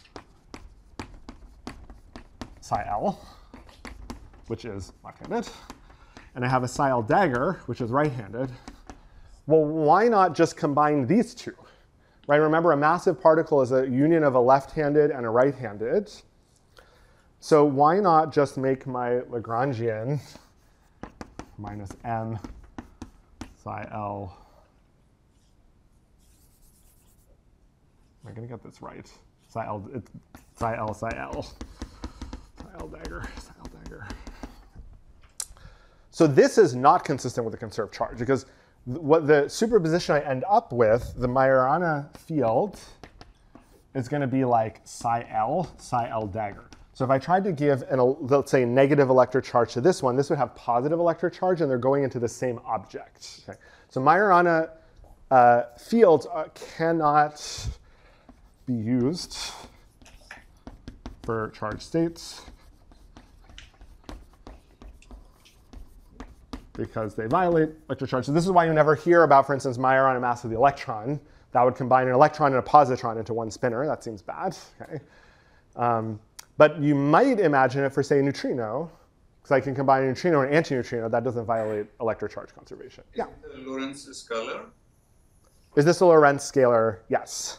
psi L, which is left-handed, and I have a psi L dagger, which is right-handed. Well, why not just combine these two? Right? Remember, a massive particle is a union of a left-handed and a right-handed. So why not just make my Lagrangian minus m psi L. Am I going to get this right? Psi L, it's psi L, psi L. Psi L dagger, psi L dagger. So this is not consistent with the conserved charge, because what the superposition I end up with, the Majorana field, is going to be like psi L, psi L dagger. So if I tried to give, an, let's say, negative electric charge to this one, this would have positive electric charge, and they're going into the same object. Okay. So Majorana uh, fields uh, cannot be used for charged states. because they violate electric charge. So this is why you never hear about, for instance, Majorana mass of the electron. That would combine an electron and a positron into one spinner. That seems bad. Okay. Um, but you might imagine it for, say, a neutrino, because I can combine a neutrino and an antineutrino. That doesn't violate electric charge conservation. Is Yeah. it a Lorentz scalar? Is this a Lorentz scalar? Yes.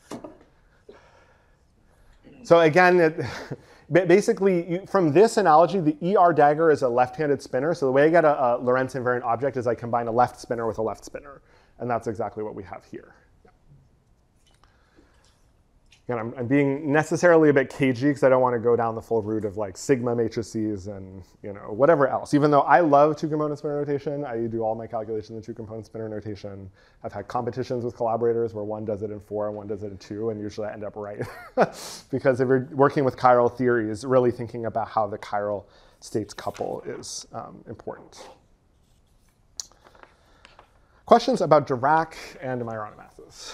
So again, it, basically, you, from this analogy, the E R dagger is a left-handed spinner. So the way I get a, a Lorentz invariant object is I combine a left spinner with a left spinner. And that's exactly what we have here. And I'm, I'm being necessarily a bit cagey because I don't want to go down the full route of like sigma matrices and you know whatever else. Even though I love two-component spinner notation, I do all my calculations in two-component spinner notation. I've had competitions with collaborators where one does it in four and one does it in two, and usually I end up right. Because if you're working with chiral theories, really thinking about how the chiral states couple is um, important. Questions about Dirac and Majorana masses?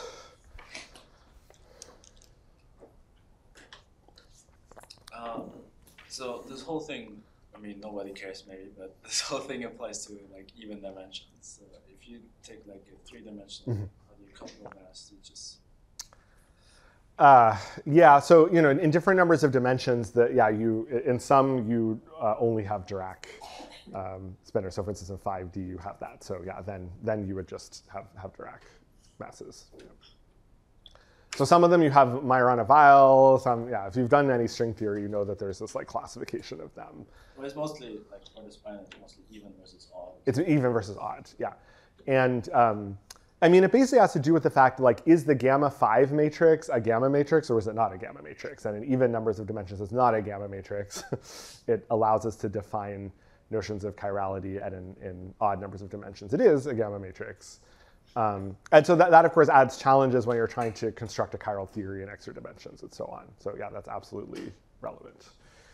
Um, so this whole thing, I mean, nobody cares maybe, but this whole thing applies to like even dimensions. So if you take like a three-dimensional, Mm-hmm. how do you couple a mass? You just Uh, yeah, so you know, in, in different numbers of dimensions, that yeah, you in some you uh, only have Dirac um, spinner. So for instance, in five D you have that. So yeah, then then you would just have have Dirac masses. Yeah. So some of them you have Majorana Weil. Some yeah, if you've done any string theory, you know that there's this like classification of them. well, it's mostly like for this planet, it's mostly even versus odd. It's even versus odd, yeah. And um, I mean, it basically has to do with the fact, like, is the gamma five matrix a gamma matrix or is it not a gamma matrix? And in even numbers of dimensions, it's not a gamma matrix. It allows us to define notions of chirality, and in, in odd numbers of dimensions, it is a gamma matrix. Um, and so that, that, of course, adds challenges when you're trying to construct a chiral theory in extra dimensions and so on. So yeah, that's absolutely relevant.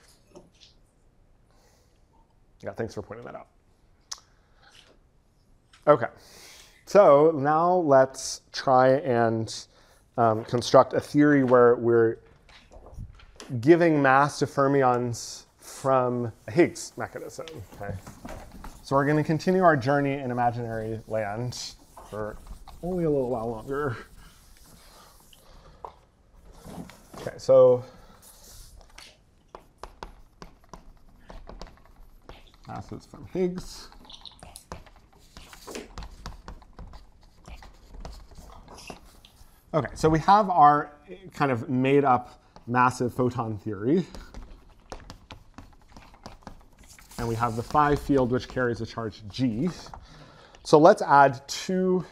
Yeah, thanks for pointing that out. OK. So now let's try and um, construct a theory where we're giving mass to fermions from a Higgs mechanism. Okay. So we're going to continue our journey in imaginary land for only a little while longer. Okay, so masses from Higgs. Okay, so we have our kind of made up massive photon theory. And we have the phi field, which carries a charge G. So let's add two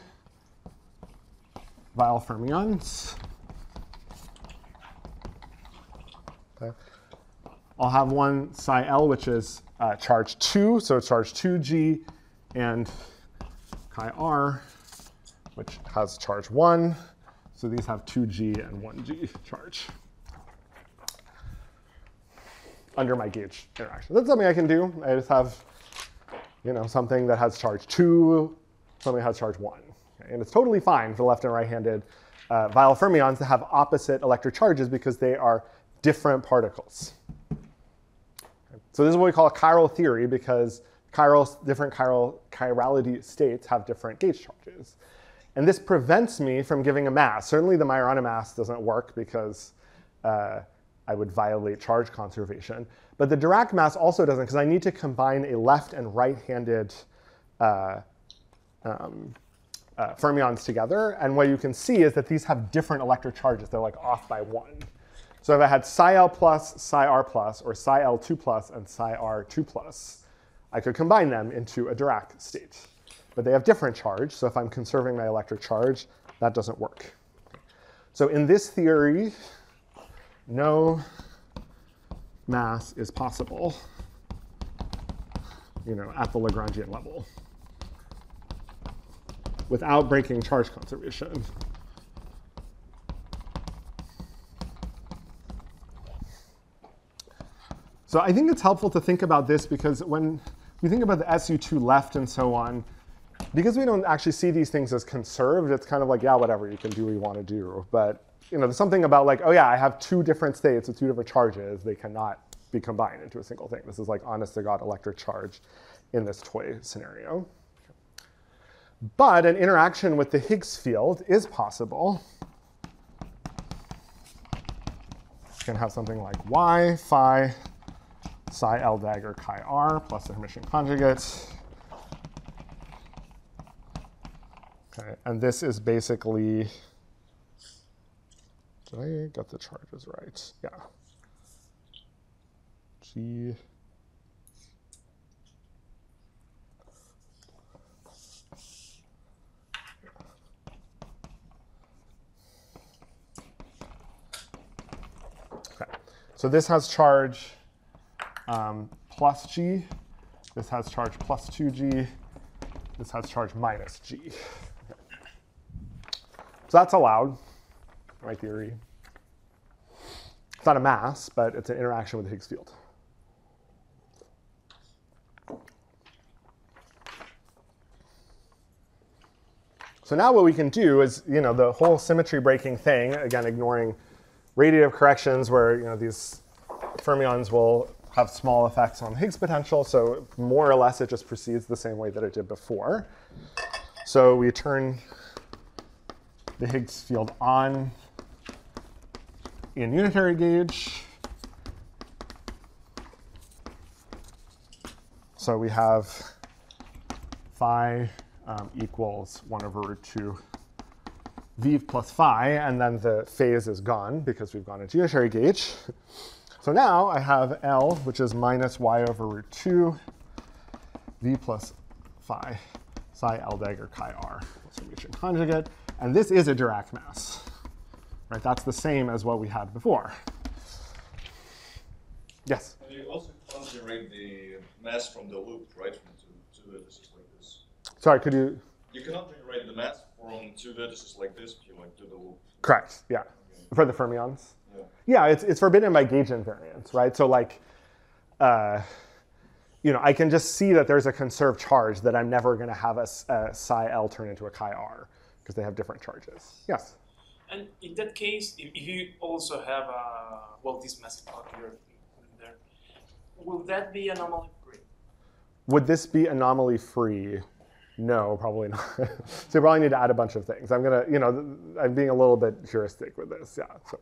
Weil fermions. Okay. I'll have one psi L, which is uh, charge two, so it's charge two G, and chi R, which has charge one. So these have two G and one G charge under my gauge interaction. That's something I can do. I just have, you know, something that has charge two, something that has charge one. Okay? And it's totally fine for left and right-handed uh, Weil fermions to have opposite electric charges because they are different particles. Okay? So this is what we call a chiral theory because chiral, different chiral, chirality states have different gauge charges. And this prevents me from giving a mass. Certainly the Majorana mass doesn't work because uh, I would violate charge conservation. But the Dirac mass also doesn't because I need to combine a left and right-handed uh, um, uh, fermions together. And what you can see is that these have different electric charges. They're like off by one. So if I had psi L plus, psi R plus, or psi L two plus and psi R two plus, I could combine them into a Dirac state. But they have different charge, so if I'm conserving my electric charge, that doesn't work. So in this theory, no mass is possible, you know, at the Lagrangian level without breaking charge conservation. So I think it's helpful to think about this because when we think about the S U two left and so on, because we don't actually see these things as conserved, it's kind of like, yeah, whatever, you can do what you want to do. But you know, there's something about like, oh yeah, I have two different states with two different charges. They cannot be combined into a single thing. This is like honest to God electric charge in this toy scenario. But an interaction with the Higgs field is possible. You can have something like y phi psi L dagger chi r plus the Hermitian conjugate. Okay, and this is basically, did I get the charges right? Yeah. G. Okay, so this has charge um, plus G. This has charge plus two G. This has charge minus G. Okay. So that's allowed, in my theory. It's not a mass, but it's an interaction with the Higgs field. So now what we can do is, you know, the whole symmetry breaking thing, again, ignoring radiative corrections where, you know, these fermions will have small effects on Higgs potential. So more or less, it just proceeds the same way that it did before. So we turn the Higgs field on in unitary gauge. So we have phi um, equals one over root two v plus phi, and then the phase is gone because we've gone into unitary gauge. So now I have L, which is minus y over root two v plus phi psi L dagger chi r plus Hermitian conjugate. And this is a Dirac mass, right? That's the same as what we had before. Yes? And you also can't generate the mass from the loop, right? From two, two vertices like this. Sorry, could you? You cannot generate the mass from two vertices like this if you like do the loop. Correct, yeah. Okay. For the fermions? Yeah. Yeah, it's, it's forbidden by gauge invariance, right? So like, uh, you know, I can just see that there's a conserved charge that I'm never going to have a, a psi L turn into a chi r, because they have different charges. Yes? And in that case, if, if you also have a, well, this massive part here in there, will that be anomaly free? Would this be anomaly free? No, probably not. So you probably need to add a bunch of things. I'm gonna, you know, I'm being a little bit heuristic with this, yeah. So.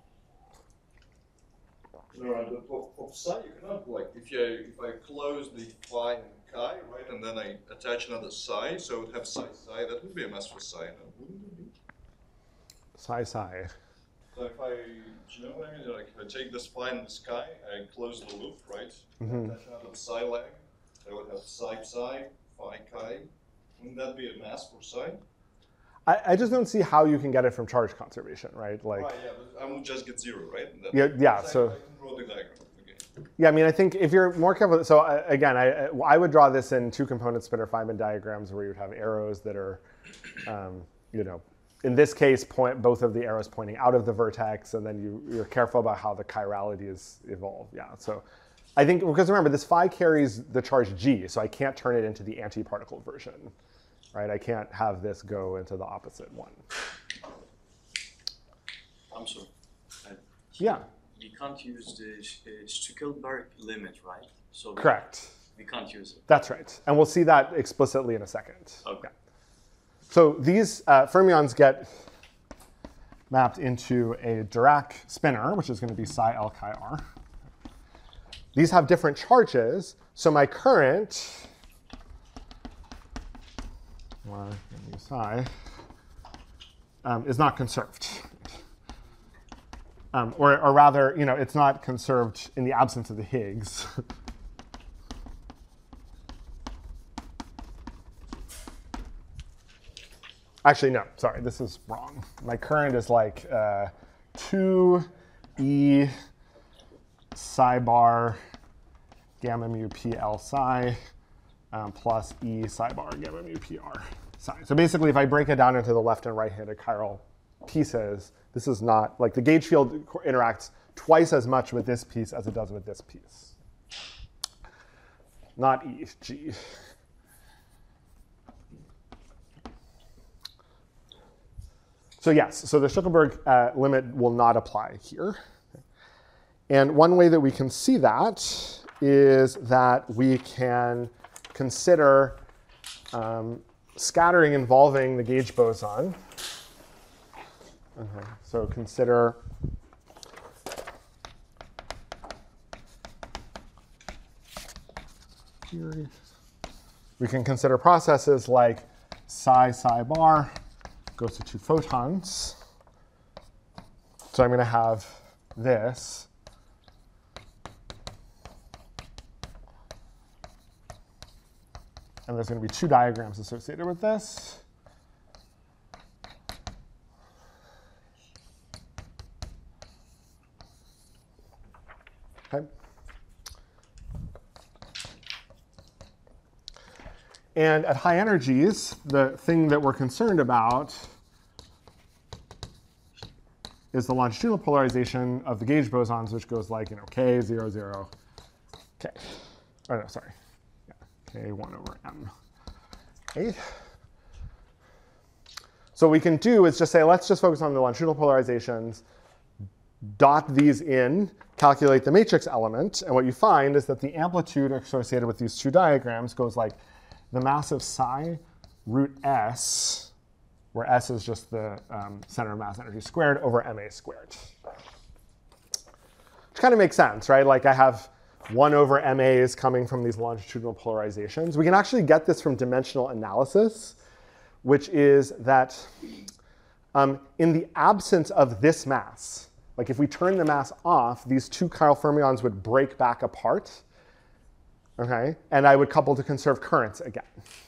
No, but for, for psi, you cannot, like, if you if I close the phi and chi, right, and then I attach another psi, so it would have psi psi, that would be a mass for psi, no? Wouldn't it be? Psi psi. So if I, do you know what I mean? Like, if I take this phi and this chi, I close the loop, right? Mm-hmm. Attach another psi lag, I would have psi psi, phi chi. Wouldn't that be a mass for psi? I, I just don't see how you can get it from charge conservation, right? Like. Right, yeah, but I would just get zero, right? Yeah, yeah. So. I can draw the diagram. Yeah, I mean, I think if you're more careful, so uh, again, I, I would draw this in two-component Spinor-Feynman diagrams where you would have arrows that are, um, you know, in this case, point both of the arrows pointing out of the vertex, and then you, you're careful about how the chiralities evolve. Yeah, so I think, because remember, this phi carries the charge g, so I can't turn it into the antiparticle version, right? I can't have this go into the opposite one. I'm sorry. Uh, yeah. We can't use the uh, Stuckelberg limit, right? So Correct. We can't use it. That's right. And we'll see that explicitly in a second. Okay. Yeah. So these uh, fermions get mapped into a Dirac spinor, which is going to be psi L chi r. These have different charges. So my current, or psi, um, is not conserved. Um, or, or rather, you know, it's not conserved in the absence of the Higgs. Actually, no, sorry, this is wrong. My current is like uh, two e psi bar gamma mu p L psi um, plus e psi bar gamma mu p r psi. So basically, if I break it down into the left and right-handed chiral pieces, this is not, like the gauge field interacts twice as much with this piece as it does with this piece. Not E, G. So yes, so the Stuckelberg uh, limit will not apply here. And one way that we can see that is that we can consider um, scattering involving the gauge boson. Okay, so consider we can consider processes like psi psi bar goes to two photons. So I'm going to have this. And there's going to be two diagrams associated with this. Okay. And at high energies, the thing that we're concerned about is the longitudinal polarization of the gauge bosons, which goes like, you know, k, zero, zero, k. Oh, no, sorry. Yeah, k, one over m. eight. So what we can do is just say, let's just focus on the longitudinal polarizations, dot these in, calculate the matrix element, and what you find is that the amplitude associated with these two diagrams goes like the mass of psi root s, where s is just the um, center of mass energy squared, over ma squared. Which kind of makes sense, right? Like I have one over ma's coming from these longitudinal polarizations. We can actually get this from dimensional analysis, which is that um, in the absence of this mass, like if we turn the mass off, these two chiral fermions would break back apart, okay? And I would couple to conserve currents again.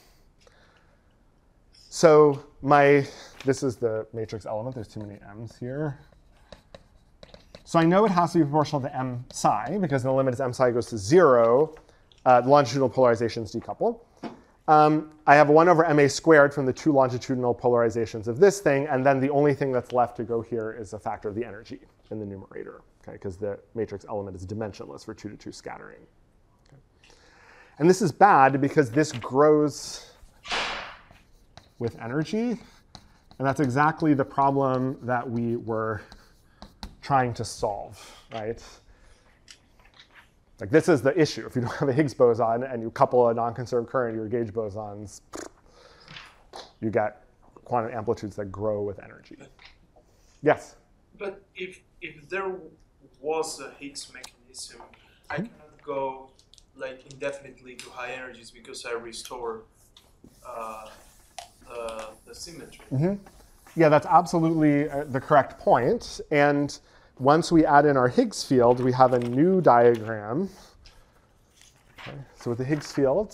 So my, this is the matrix element. There's too many m's here. So I know it has to be proportional to m psi, because the limit as m psi goes to zero, uh, the longitudinal polarizations decouple. Um, I have one over ma squared from the two longitudinal polarizations of this thing, and then the only thing that's left to go here is a factor of the energy in the numerator, okay? Because the matrix element is dimensionless for two to two scattering. Okay. And this is bad because this grows with energy, and that's exactly the problem that we were trying to solve, right? Like this is the issue. If you don't have a Higgs boson and you couple a non-conserved current to your gauge bosons, you get quantum amplitudes that grow with energy. Yes? But if, if there was a Higgs mechanism, I cannot go like indefinitely to high energies because I restore uh, the, the symmetry. Mm-hmm. Yeah, that's absolutely uh, the correct point. And once we add in our Higgs field, we have a new diagram. Okay, so with the Higgs field,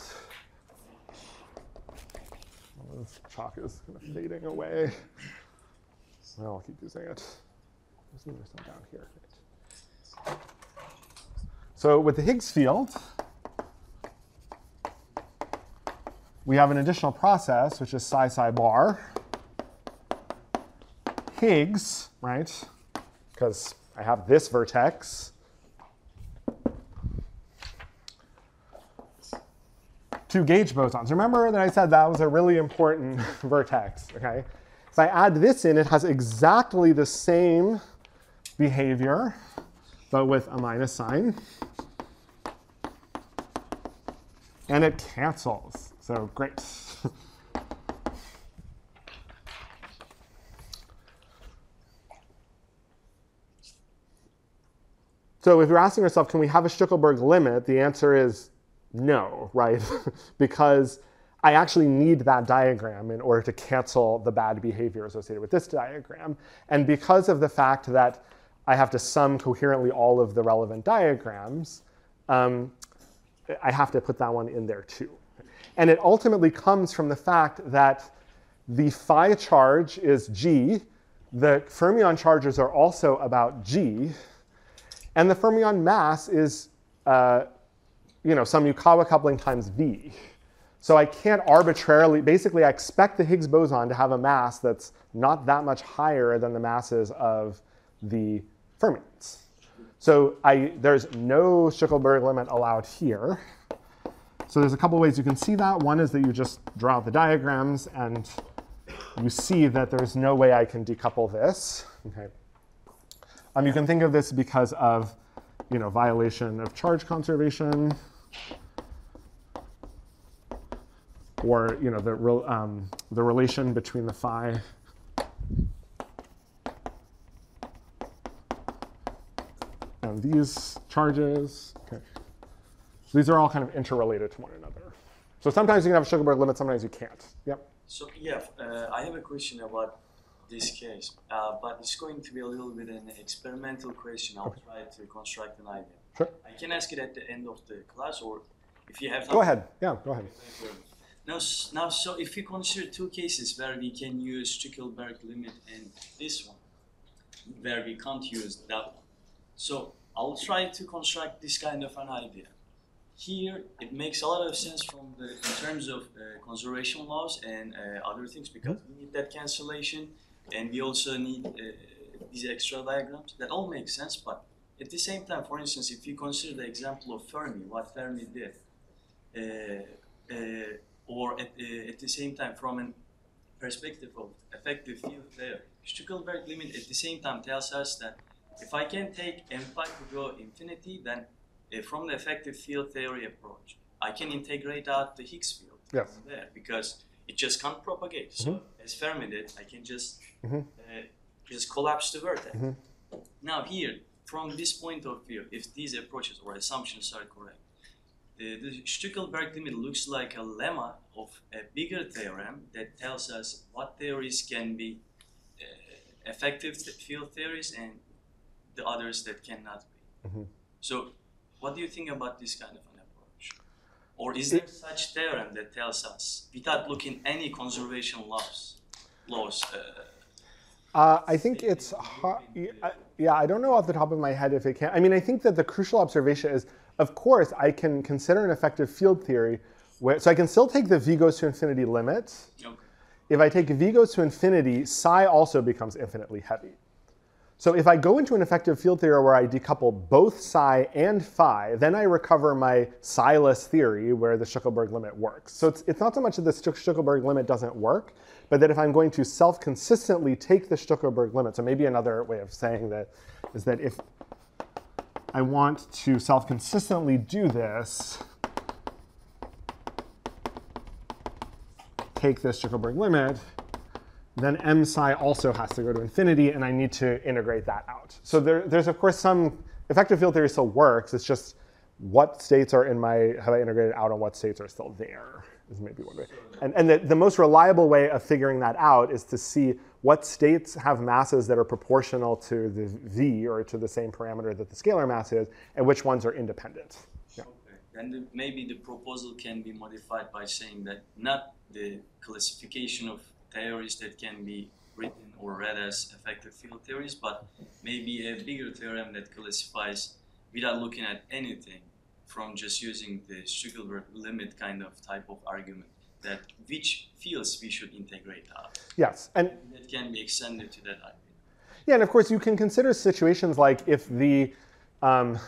oh, this chalk is kind of fading away. Well, I'll keep using it. There's some down here. Right. So with the Higgs field, we have an additional process, which is psi psi bar. Higgs, right? Because I have this vertex. Two gauge bosons. Remember that I said that was a really important vertex, okay? If I add this in, it has exactly the same behavior, but with a minus sign. And it cancels, so great. So if you're asking yourself, can we have a Stueckelberg limit? The answer is no, right? Because I actually need that diagram in order to cancel the bad behavior associated with this diagram. And because of the fact that I have to sum coherently all of the relevant diagrams, um, I have to put that one in there too. And it ultimately comes from the fact that the phi charge is g, the fermion charges are also about g, and the fermion mass is uh, you know, some Yukawa coupling times v. So I can't arbitrarily, basically I expect the Higgs boson to have a mass that's not that much higher than the masses of the fermions. So I, there's no Stueckelberg limit allowed here. So there's a couple ways you can see that. One is that you just draw out the diagrams and you see that there's no way I can decouple this. Okay. Um, you can think of this because of, you know, violation of charge conservation. or you know the re, um, the relation between the phi and these charges. Okay. So these are all kind of interrelated to one another. So sometimes you can have a Schuckelberg limit, sometimes you can't. Yep. So yeah, uh, I have a question about this case, uh, but it's going to be a little bit an experimental question. I'll Okay. try to construct an idea. Sure. I can ask it at the end of the class, or if you have time. Go ahead. Yeah, go ahead. Now, s- now, so if you consider two cases where we can use Schuckelberg limit and this one, where we can't use that one. So I'll try to construct this kind of an idea. Here, it makes a lot of sense from the in terms of uh, conservation laws and uh, other things, because we need that cancellation, and we also need uh, these extra diagrams. That all makes sense, but at the same time, for instance, if you consider the example of Fermi, what Fermi did, uh, uh, or at, uh, at the same time, from a perspective of effective field theory, Schuckelberg limit at the same time tells us that if I can take m phi to go infinity, then uh, from the effective field theory approach, I can integrate out the Higgs field Yes. from there, because it just can't propagate. So Mhm. as Fermi did, I can just Mhm. uh, just collapse the vertex. Mhm. Now here, from this point of view, if these approaches or assumptions are correct, the, the Schuckelberg limit looks like a lemma of a bigger theorem that tells us what theories can be uh, effective th- field theories and the others that cannot be. Mhm. So what do you think about this kind of an approach? Or is there such theorem that tells us, without looking any conservation laws, laws, uh, Uh, I think it's hard. Yeah, I don't know off the top of my head if it can. I mean, I think that the crucial observation is, of course, I can consider an effective field theory, where, so I can still take the v goes to infinity limit. okay. If I take v goes to infinity, psi also becomes infinitely heavy. So if I go into an effective field theory where I decouple both psi and phi, then I recover my psi-less theory where the Schuckelberg limit works. So it's, it's not so much that the Schuckelberg limit doesn't work, but that if I'm going to self-consistently take the Schuckelberg limit, so maybe another way of saying that is that if I want to self-consistently do this, take this Schuckelberg limit, then m psi also has to go to infinity, and I need to integrate that out. So there, there's, of course, some effective field theory still works. It's just what states are in my, have I integrated out, and what states are still there, is maybe one way. And, and the, the most reliable way of figuring that out is to see what states have masses that are proportional to the v, or to the same parameter that the scalar mass is, and which ones are independent. Yeah. Okay. Then the, maybe the proposal can be modified by saying that not the classification of theories that can be written or read as effective field theories, but maybe a bigger theorem that classifies without looking at anything, from just using the Schuckelberg limit kind of type of argument, that which fields we should integrate out. Yes, and that can be extended to that idea. yeah, and of course you can consider situations like if the, um,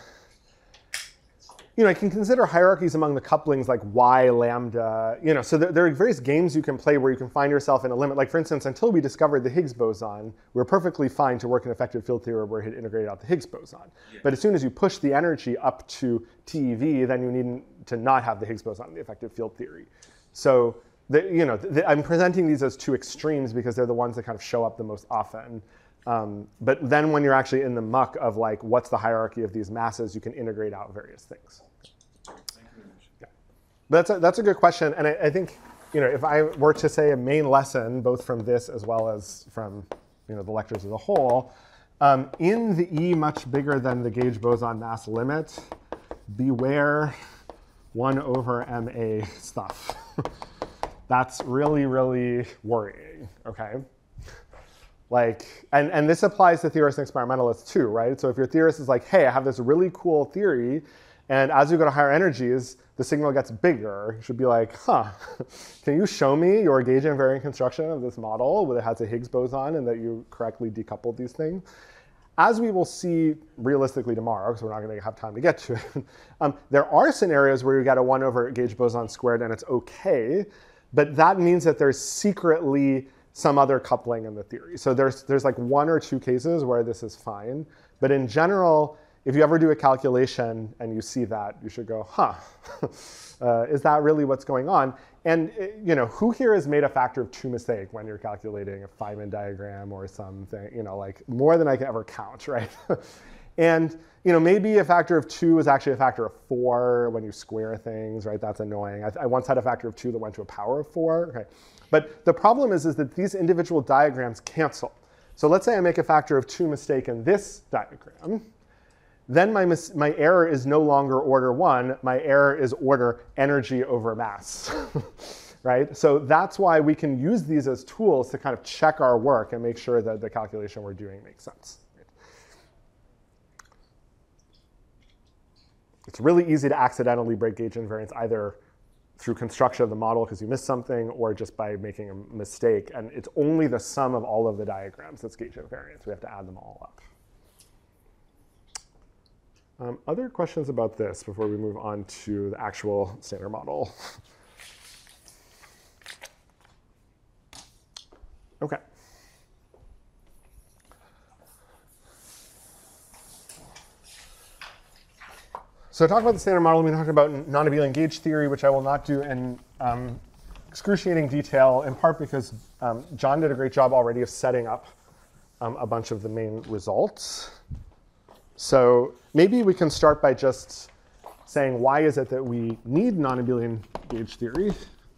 you know, I can consider hierarchies among the couplings like y, lambda, you know, so there, there are various games you can play where you can find yourself in a limit. Like for instance, until we discovered the Higgs boson, we were perfectly fine to work in effective field theory where it integrated out the Higgs boson. Yeah. But as soon as you push the energy up to T E V, then you need to not have the Higgs boson in the effective field theory. So, the, you know, the, I'm presenting these as two extremes because they're the ones that kind of show up the most often. Um, but then when you're actually in the muck of like, what's the hierarchy of these masses, you can integrate out various things. Yeah. But that's a, that's a good question. And I, I think, you know, if I were to say a main lesson, both from this as well as from, you know, the lectures as a whole, um, in the E much bigger than the gauge boson mass limit, beware one over M A stuff. That's really, really worrying, okay? Like, and, and this applies to theorists and experimentalists too, right? So if your theorist is like, hey, I have this really cool theory, and as you go to higher energies, the signal gets bigger, you should be like, huh, can you show me your gauge invariant construction of this model where it has a Higgs boson and that you correctly decoupled these things? As we will see realistically tomorrow, because we're not going to have time to get to it, um, there are scenarios where you get a one over gauge boson squared and it's okay, but that means that there's secretly some other coupling in the theory. So there's, there's like one or two cases where this is fine, but in general, if you ever do a calculation and you see that, you should go, huh, uh, is that really what's going on? And you know, who here has made a factor of two mistake when you're calculating a Feynman diagram or something, you know, like more than I can ever count, right? And you know, maybe a factor of two is actually a factor of four when you square things, right? That's annoying. I, I once had a factor of two that went to a power of four. Okay. But the problem is, is that these individual diagrams cancel. So let's say I make a factor of two mistake in this diagram. Then my, mis my error is no longer order one. My error is order energy over mass, right? So that's why we can use these as tools to kind of check our work and make sure that the calculation we're doing makes sense. It's really easy to accidentally break gauge invariance either through construction of the model because you missed something or just by making a mistake. And it's only the sum of all of the diagrams that's gauge invariance. We have to add them all up. Um, other questions about this before we move on to the actual standard model? OK. So talk about the standard model, we talked about non-abelian gauge theory, which I will not do in um, excruciating detail, in part because um, John did a great job already of setting up um, a bunch of the main results. So maybe we can start by just saying, why is it that we need non-abelian gauge theory?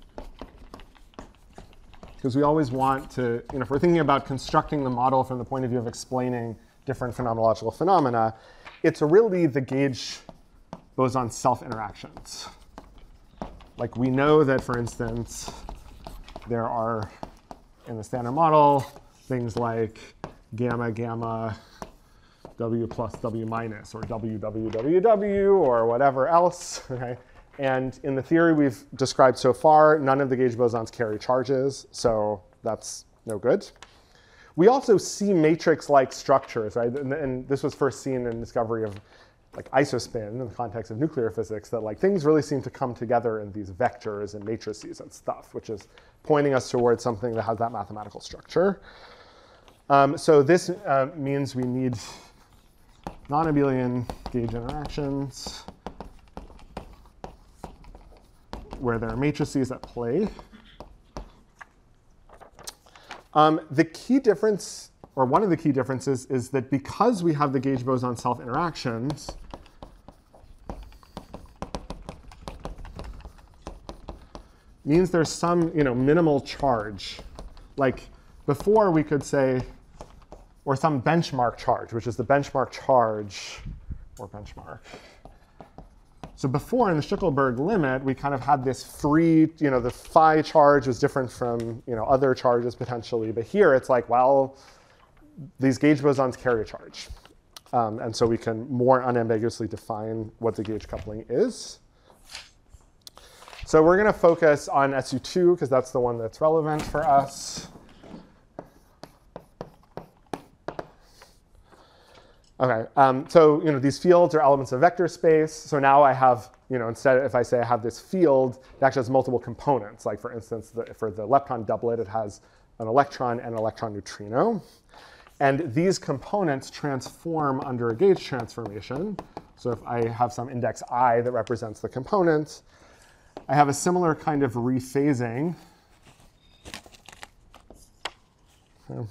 Because we always want to, you know, if we're thinking about constructing the model from the point of view of explaining different phenomenological phenomena, it's really the gauge boson self-interactions. Like we know that, for instance, there are, in the standard model, things like gamma, gamma, W plus W minus, or W, W, W, W, or whatever else. Okay? And in the theory we've described so far, none of the gauge bosons carry charges, so that's no good. We also see matrix-like structures, right? And, and this was first seen in discovery of like isospin in the context of nuclear physics, that like things really seem to come together in these vectors and matrices and stuff, which is pointing us towards something that has that mathematical structure. Um, so this uh, means we need non-abelian gauge interactions where there are matrices at play. Um, the key difference, or one of the key differences, is that because we have the gauge boson self-interactions, means there's some, you know, minimal charge. Like before we could say, or some benchmark charge, which is the benchmark charge, or benchmark. So before in the Schuckelberg limit, we kind of had this free, you know, the phi charge was different from, you know, other charges potentially. But here it's like, well, these gauge bosons carry a charge. Um, and so we can more unambiguously define what the gauge coupling is. So we're going to focus on S U two, because that's the one that's relevant for us. OK, um, so you know, these fields are elements of vector space. So now I have, you know, instead, if I say I have this field, it actually has multiple components. Like for instance, the, for the lepton doublet, it has an electron and an electron neutrino. And these components transform under a gauge transformation. So if I have some index I that represents the components, I have a similar kind of rephasing. Okay.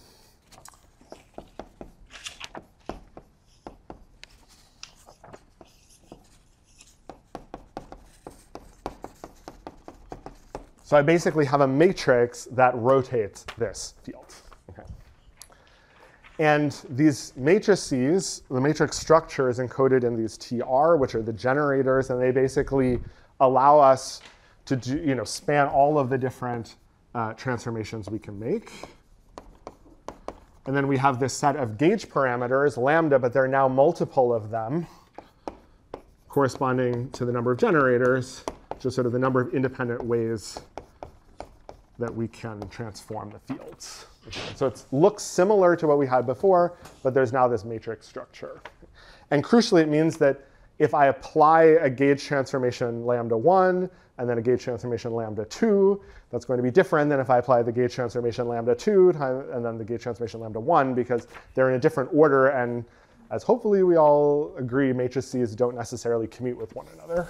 So I basically have a matrix that rotates this field. Okay. And these matrices, the matrix structure is encoded in these T R, which are the generators, and they basically allow us to do, you know, span all of the different uh, transformations we can make. And then we have this set of gauge parameters, lambda, but there are now multiple of them corresponding to the number of generators, just sort of the number of independent ways that we can transform the fields. Okay. So it looks similar to what we had before, but there's now this matrix structure. And crucially, it means that if I apply a gauge transformation lambda one and then a gauge transformation lambda two, that's going to be different than if I apply the gauge transformation lambda two and then the gauge transformation lambda one, because they're in a different order, and as hopefully we all agree, matrices don't necessarily commute with one another.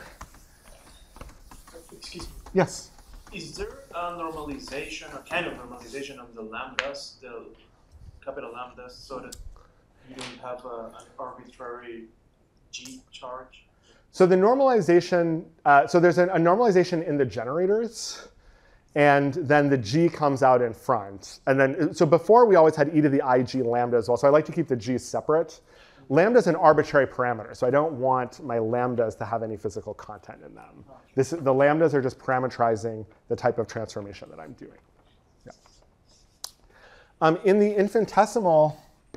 Excuse me. Yes? Is there a normalization, a kind of normalization of the lambdas, the capital lambdas, so that you don't have a, an arbitrary G charge? So the normalization, uh, so there's a, a normalization in the generators, and then the G comes out in front. And then, so before we always had e to the I G lambda as well, so I like to keep the G's separate. Lambda is an arbitrary parameter, so I don't want my lambdas to have any physical content in them. This, the lambdas are just parameterizing the type of transformation that I'm doing. Yeah. Um, in the infinitesimal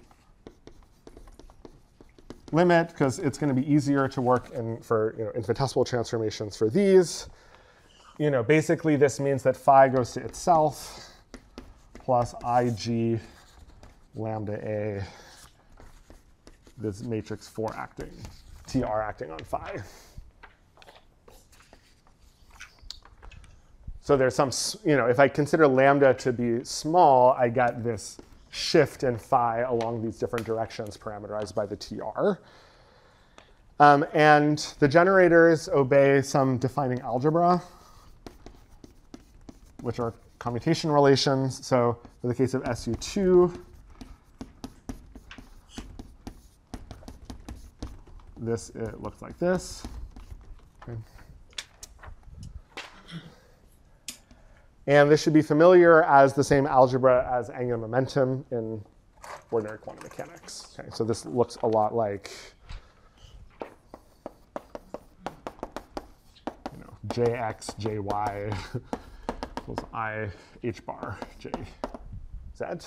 limit, because it's going to be easier to work in for you know, infinitesimal transformations for these, you know, basically this means that phi goes to itself plus ig lambda a, this matrix four acting, T R acting on phi. So there's some, you know, if I consider lambda to be small, I get this shift in phi along these different directions parameterized by the T R. Um, and the generators obey some defining algebra, which are commutation relations. So for the case of S U two, this it looks like this. Okay. And this should be familiar as the same algebra as angular momentum in ordinary quantum mechanics. Okay, so this looks a lot like you know, jx, jy equals I h bar j z.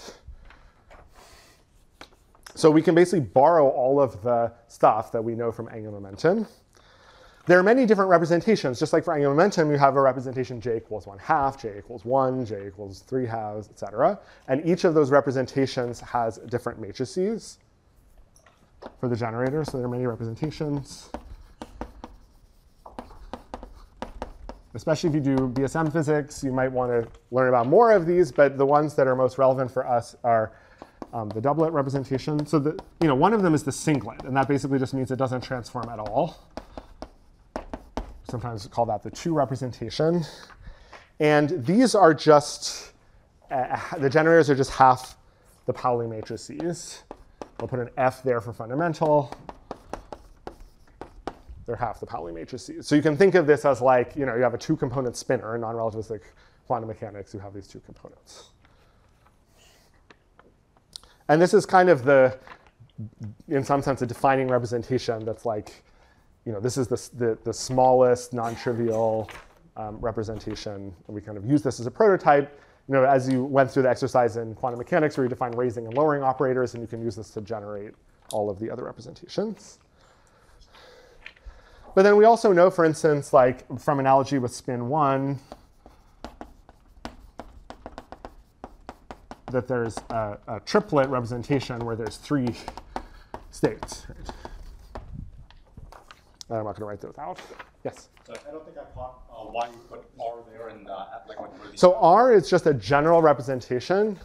So we can basically borrow all of the stuff that we know from angular momentum. There are many different representations. Just like for angular momentum, you have a representation j equals one half, j equals one, j equals three halves, et cetera. And each of those representations has different matrices for the generator. So there are many representations. Especially if you do B S M physics, you might want to learn about more of these. But the ones that are most relevant for us are um, the doublet representation. So the, you know, one of them is the singlet. And that basically just means it doesn't transform at all. Sometimes we call that the two representation. And these are just, uh, the generators are just half the Pauli matrices. We'll put an F there for fundamental. They're half the Pauli matrices. So you can think of this as like, you know, you have a two-component spinner. In non-relativistic quantum mechanics, you have these two components. And this is kind of the, in some sense, a defining representation that's like, you know, this is the, the, the smallest, non-trivial um, representation. And we kind of use this as a prototype. You know, as you went through the exercise in quantum mechanics where you define raising and lowering operators, and you can use this to generate all of the other representations. But then we also know, for instance, like from analogy with spin one, that there's a, a triplet representation where there's three states. Right? I'm not going to write those out. Yes? So I don't think I caught uh, why you put R there and uh, like what were these? So R is just a general representation.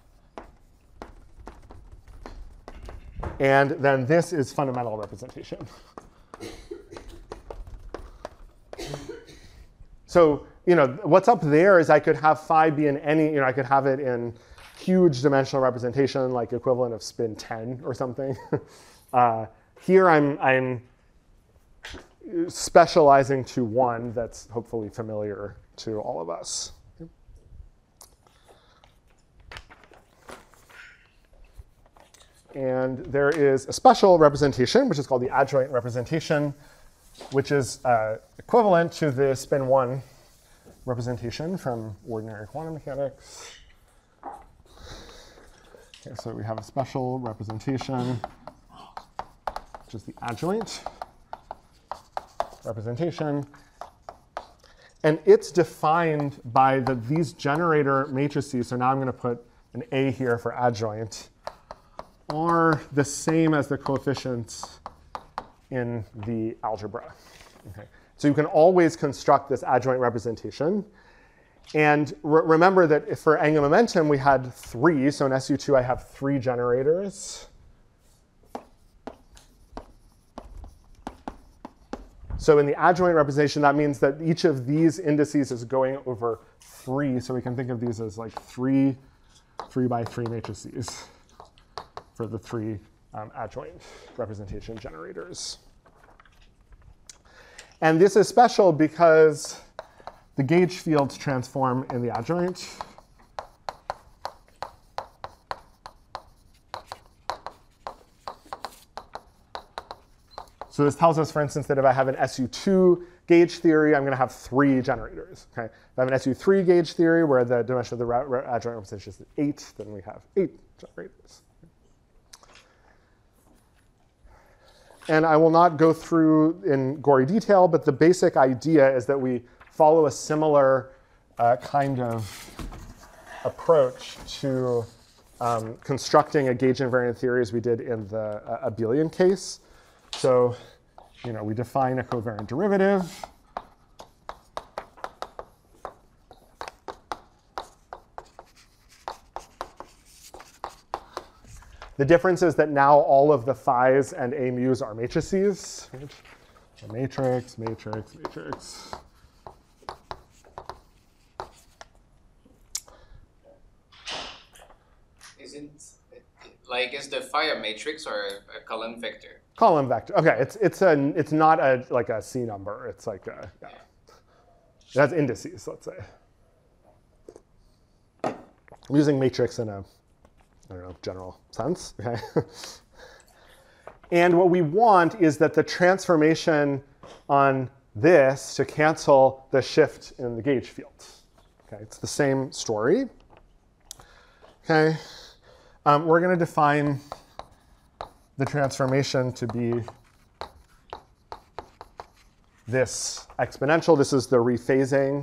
And then this is fundamental representation. So, you know, what's up there is I could have phi be in any, you know, I could have it in huge dimensional representation, like equivalent of spin ten or something. uh, here I'm, I'm specializing to one that's hopefully familiar to all of us. And there is a special representation, which is called the adjoint representation, which is uh, equivalent to the spin one representation from ordinary quantum mechanics. Okay, so we have a special representation, which is the adjoint representation. And it's defined by the, these generator matrices. So now I'm going to put an A here for adjoint, are the same as the coefficients in the algebra. Okay. So you can always construct this adjoint representation. And re remember that if for angular momentum, we had three. So in S U two, I have three generators. So in the adjoint representation, that means that each of these indices is going over three. So we can think of these as like three three by three matrices for the three um, adjoint representation generators. And this is special because the gauge fields transform in the adjoint. So this tells us, for instance, that if I have an S U two gauge theory, I'm going to have three generators. Okay? If I have an S U three gauge theory where the dimension of the adjoint representation is eight, then we have eight generators. And I will not go through in gory detail, but the basic idea is that we follow a similar uh, kind of approach to um, constructing a gauge invariant theory as we did in the uh, abelian case. So, you know, we define a covariant derivative. The difference is that now all of the phi's and a mu's are matrices. Right? A matrix, matrix, matrix. Isn't like is the phi a matrix or a, a column vector? Column vector. Okay, it's it's a it's not a like a C number. It's like a yeah. It has indices, let's say. I'm using matrix in a I don't know general sense. Okay. And what we want is that the transformation on this to cancel the shift in the gauge field. Okay, it's the same story. Okay, um, we're going to define the transformation to be this exponential. This is the rephasing.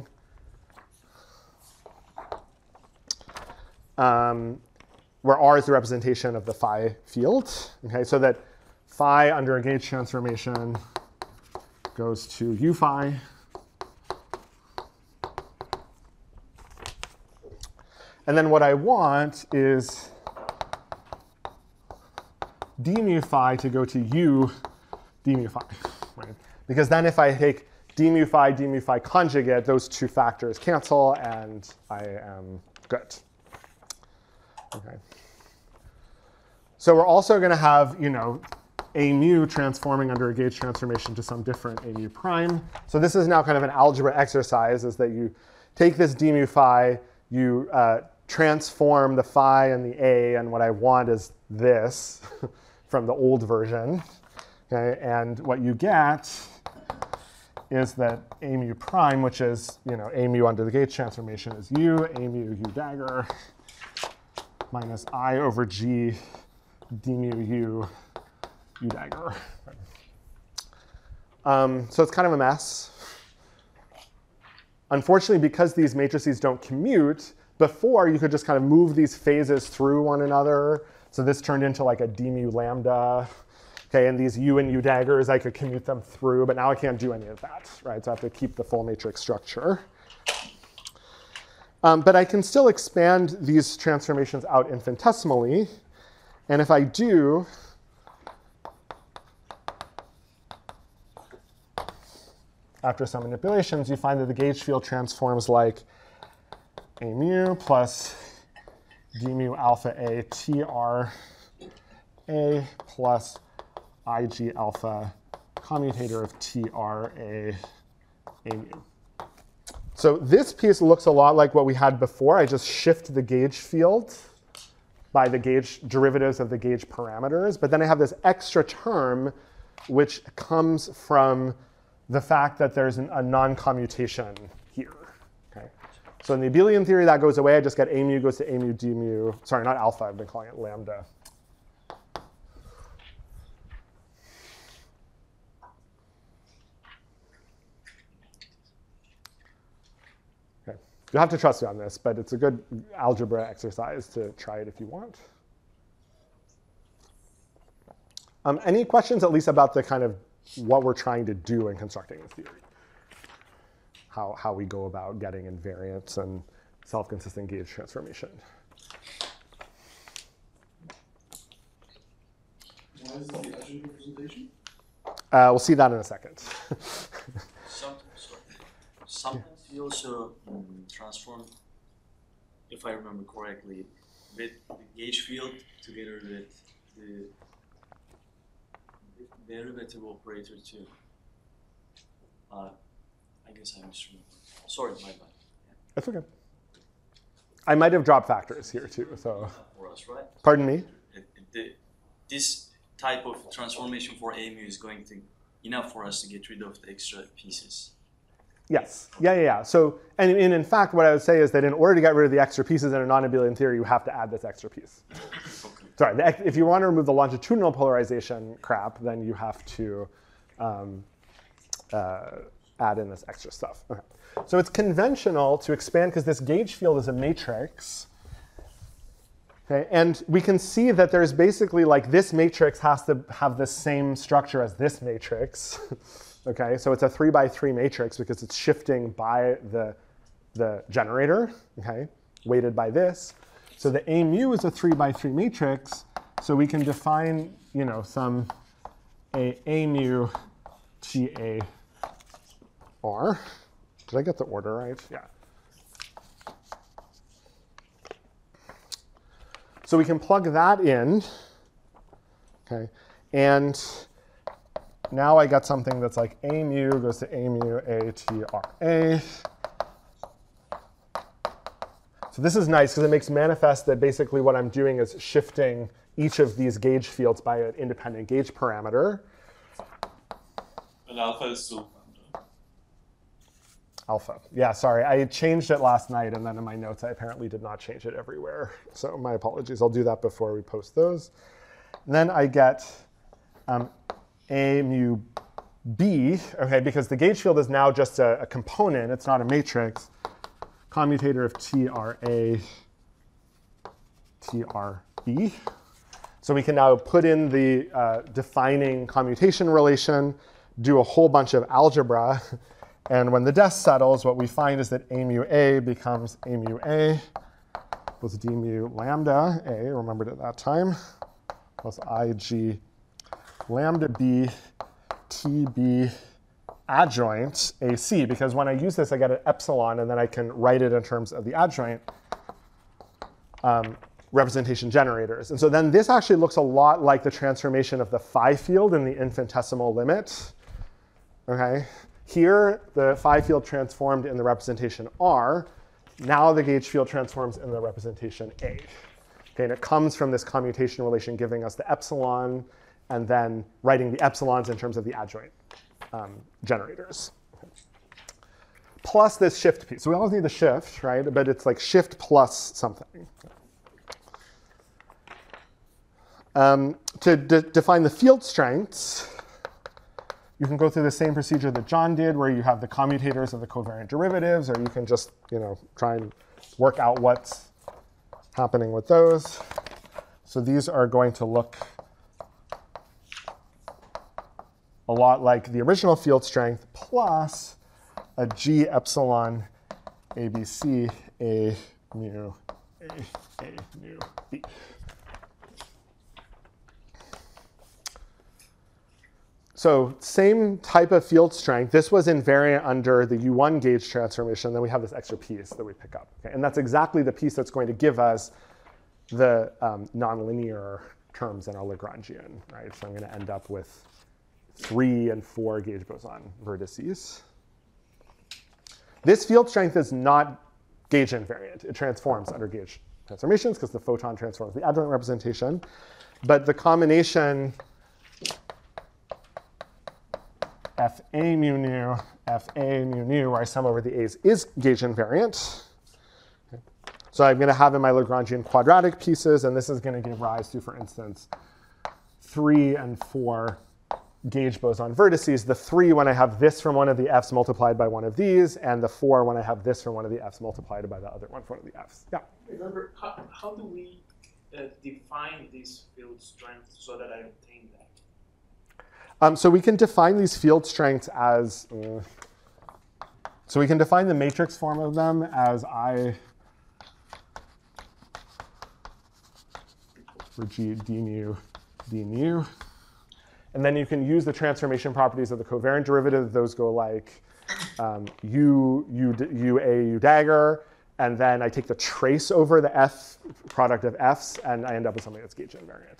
Um, where R is the representation of the phi field. Okay, so that phi under a gauge transformation goes to u phi. And then what I want is d mu phi to go to u d mu phi, right? Because then if I take d mu phi, d mu phi conjugate, those two factors cancel, and I am good. Okay. So we're also going to have, you know, a mu transforming under a gauge transformation to some different a mu prime. So this is now kind of an algebra exercise, is that you take this d mu phi, you uh, transform the phi and the a, and what I want is this from the old version. Okay, and what you get is that a mu prime, which is, you know, a mu under the gauge transformation is u, a mu u dagger, minus I over g d mu u u dagger. Um, so it's kind of a mess. Unfortunately, because these matrices don't commute, before you could just kind of move these phases through one another. So this turned into like a d mu lambda. Okay, and these u and u daggers, I could commute them through, but now I can't do any of that, right? So I have to keep the full matrix structure. Um, but I can still expand these transformations out infinitesimally. And if I do, after some manipulations, you find that the gauge field transforms like a mu plus d mu alpha a t r a plus ig alpha commutator of t r a a mu. So this piece looks a lot like what we had before. I just shift the gauge field by the gauge derivatives of the gauge parameters. But then I have this extra term which comes from the fact that there's an, a non-commutation here. Okay. So in the abelian theory, that goes away. I just get a mu goes to a mu d mu. Sorry, not alpha. I've been calling it lambda. Okay. You'll have to trust me on this, but it's a good algebra exercise to try it if you want. Um, any questions, at least about the kind of what we're trying to do in constructing this theory? How, how we go about getting invariance and self-consistent gauge transformation. Why is it the adjoint representation? Uh, we'll see that in a second. Sometimes, sorry. Sometimes we also um, transform, if I remember correctly, with the gauge field together with the derivative operator too. Uh, I guess I misremembered. Sorry, my bad. That's okay. I might have dropped factors here too. So. For us, right? Pardon me? It, it, the, this type of transformation for A mu is going to enough for us to get rid of the extra pieces. Yes. Yeah, yeah, yeah. So, and, and in fact, what I would say is that in order to get rid of the extra pieces in a non-abelian theory, you have to add this extra piece. Okay. Sorry, the, if you want to remove the longitudinal polarization crap, then you have to um, uh, add in this extra stuff. Okay. So it's conventional to expand because this gauge field is a matrix. Okay, and we can see that there's basically like this matrix has to have the same structure as this matrix. Okay, so it's a three by three matrix because it's shifting by the, the generator, okay, weighted by this. So the A mu is a three by three matrix. So we can define, you know, some A, A mu T A R. Did I get the order right? Yeah. So we can plug that in, okay, and now I got something that's like A mu goes to A mu A T R A. So this is nice because it makes manifest that basically what I'm doing is shifting each of these gauge fields by an independent gauge parameter. And alpha is still Alpha. Yeah, sorry. I changed it last night, and then in my notes, I apparently did not change it everywhere. So my apologies. I'll do that before we post those. And then I get um, A mu B, okay, because the gauge field is now just a, a component. It's not a matrix. Commutator of T R A, T R B. So we can now put in the uh, defining commutation relation, do a whole bunch of algebra. And when the dust settles, what we find is that A mu A becomes A mu A plus D mu lambda A, remembered at that time, plus I G lambda B T B adjoint A C. Because when I use this, I get an epsilon, and then I can write it in terms of the adjoint um, representation generators. And so then this actually looks a lot like the transformation of the phi field in the infinitesimal limit. Okay. Here, the phi field transformed in the representation R. Now the gauge field transforms in the representation A. Okay, and it comes from this commutation relation giving us the epsilon, and then writing the epsilons in terms of the adjoint um, generators. Okay. Plus this shift piece. So we always need the shift, right? But it's like shift plus something. Um, to de define the field strengths, you can go through the same procedure that John did, where you have the commutators of the covariant derivatives, or you can just, you know, try and work out what's happening with those. So these are going to look a lot like the original field strength plus a G epsilon A B C A mu A A mu B. So same type of field strength. This was invariant under the U one gauge transformation. Then we have this extra piece that we pick up. Okay? And that's exactly the piece that's going to give us the um, nonlinear terms in our Lagrangian. Right? So I'm going to end up with three and four gauge boson vertices. This field strength is not gauge invariant. It transforms under gauge transformations because the photon transforms the adjoint representation. But the combination F A mu nu, F A mu nu, where I sum over the A's, is gauge invariant. Okay. So I'm going to have in my Lagrangian quadratic pieces, and this is going to give rise to, for instance, three and four gauge boson vertices. The three when I have this from one of the F's multiplied by one of these, and the four when I have this from one of the F's multiplied by the other one from one of the F's. Yeah? Remember, how, how do we uh, define this field strength so that I obtain that? Um, so we can define these field strengths as, uh, so we can define the matrix form of them as I for G d mu d mu. And then you can use the transformation properties of the covariant derivative. Those go like um, u, u, u, a, u dagger. And then I take the trace over the f product of f's, and I end up with something that's gauge invariant.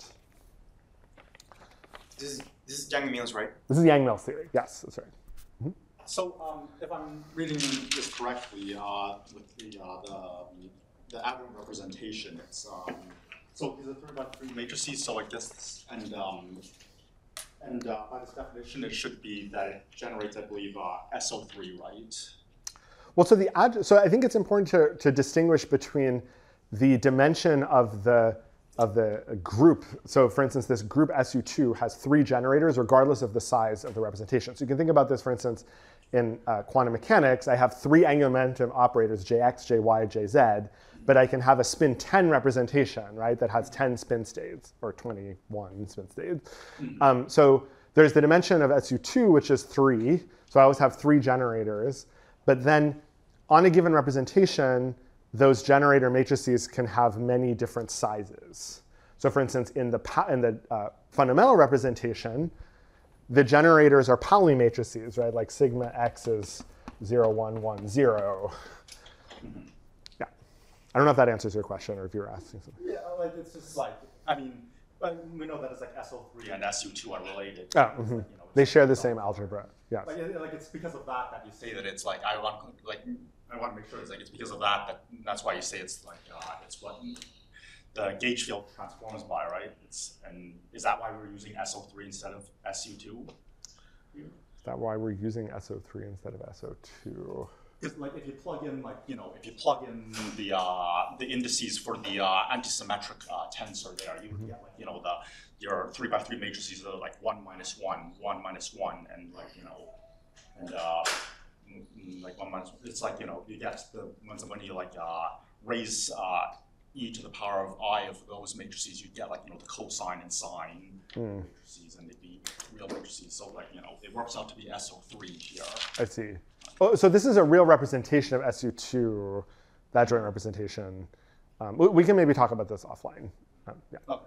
This is, this is Yang-Mills, right? This is Yang-Mills theory. Yes, that's right. Mm-hmm. So um, if I'm reading this correctly, uh, with the, uh, the, the atom representation, it's, um, so these are three by three matrices, so I guess, and, um, and uh, by this definition, it should be that it generates, I believe, uh, S O three, right? Well, so the ad, so I think it's important to, to distinguish between the dimension of the of the group. So for instance, this group S U two has three generators regardless of the size of the representation. So you can think about this, for instance, in uh, quantum mechanics. I have three angular momentum operators, J X, J Y, J Z, but I can have a spin ten representation, right, that has ten spin states, or twenty-one spin states. Mm-hmm. um, so there's the dimension of S U two, which is three. So I always have three generators. But then on a given representation, those generator matrices can have many different sizes. So for instance, in the, in the uh, fundamental representation, the generators are Pauli matrices, right? Like sigma x is zero, one, one, zero. Yeah. I don't know if that answers your question or if you were asking something. Yeah, like it's just like, I mean, we know that it's like S O three and S U two are related. Oh, mm-hmm. You know, they share the same algebra, yes. Like, like it's because of that that you say that it's like, I want, like, I want to make sure it's like, it's because of that, that that's why you say it's like, uh, it's what the gauge field transforms by, right? It's, and is that why we're using S O three instead of S U two? Is that why we're using S O three instead of S O two? Because like if you plug in like, you know, if you plug in the uh, the indices for the uh, antisymmetric uh, tensor there, you would mm-hmm. get like, you know, the your three by three matrices are like one minus one, one minus one, and like, you know, and uh, like one minus, it's like, you know, you get the ones when you like uh, raise uh, e to the power of I of those matrices, you get like, you know, the cosine and sine mm. matrices, and they'd be real matrices. So like, you know, it works out to be S O three here. I see. Oh, so this is a real representation of S U two, that joint representation. Um, we, we can maybe talk about this offline. Um, yeah. Okay.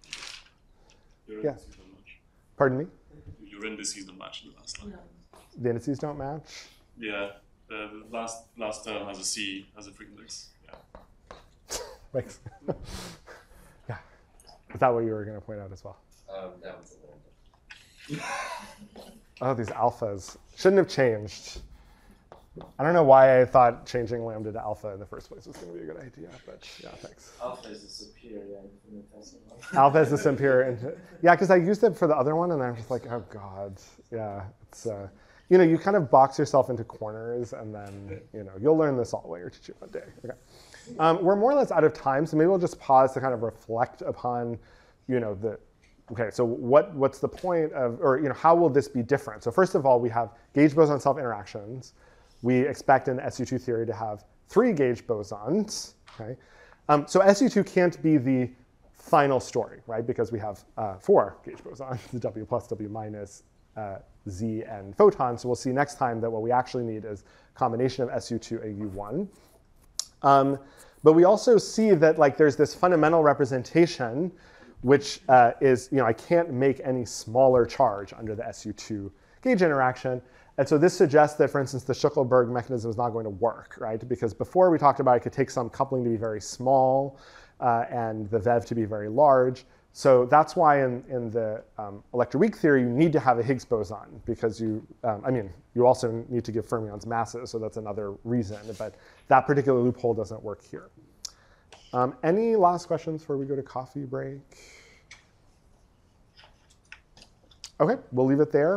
Your yeah. indices don't match. Pardon me? Your indices don't match in the last line. The indices don't match? Yeah. The, the last last term has a C as a frequency. Yeah. Thanks. Yeah. Is that what you were going to point out as well? Um, that was a little Oh, these alphas. Shouldn't have changed. I don't know why I thought changing lambda to alpha in the first place was going to be a good idea, but yeah, thanks. Alpha is the superior infinitesimal. Alpha is the superior. Yeah, because I used it for the other one, and I'm just like, oh god, yeah. It's uh, you know, you kind of box yourself into corners, and then you know you'll learn this all while you're teaching one day. Okay, um, we're more or less out of time, so maybe we'll just pause to kind of reflect upon, you know, the. Okay, so what what's the point of, or you know, how will this be different? So first of all, we have gauge boson self interactions. We expect in the S U two theory to have three gauge bosons, okay? Um, so S U two can't be the final story, right? Because we have uh, four gauge bosons, the W plus, W minus, uh, Z, and photons. So we'll see next time that what we actually need is a combination of S U two and U one. Um, but we also see that like there's this fundamental representation which uh, is, you know, I can't make any smaller charge under the S U two gauge interaction. And so this suggests that, for instance, the Shuckelberg mechanism is not going to work, right? Because before we talked about I could take some coupling to be very small uh, and the V E V to be very large. So that's why in, in the um, electroweak theory, you need to have a Higgs boson because you, um, I mean, you also need to give fermions masses, so that's another reason. But that particular loophole doesn't work here. Um, any last questions before we go to coffee break? Okay, we'll leave it there.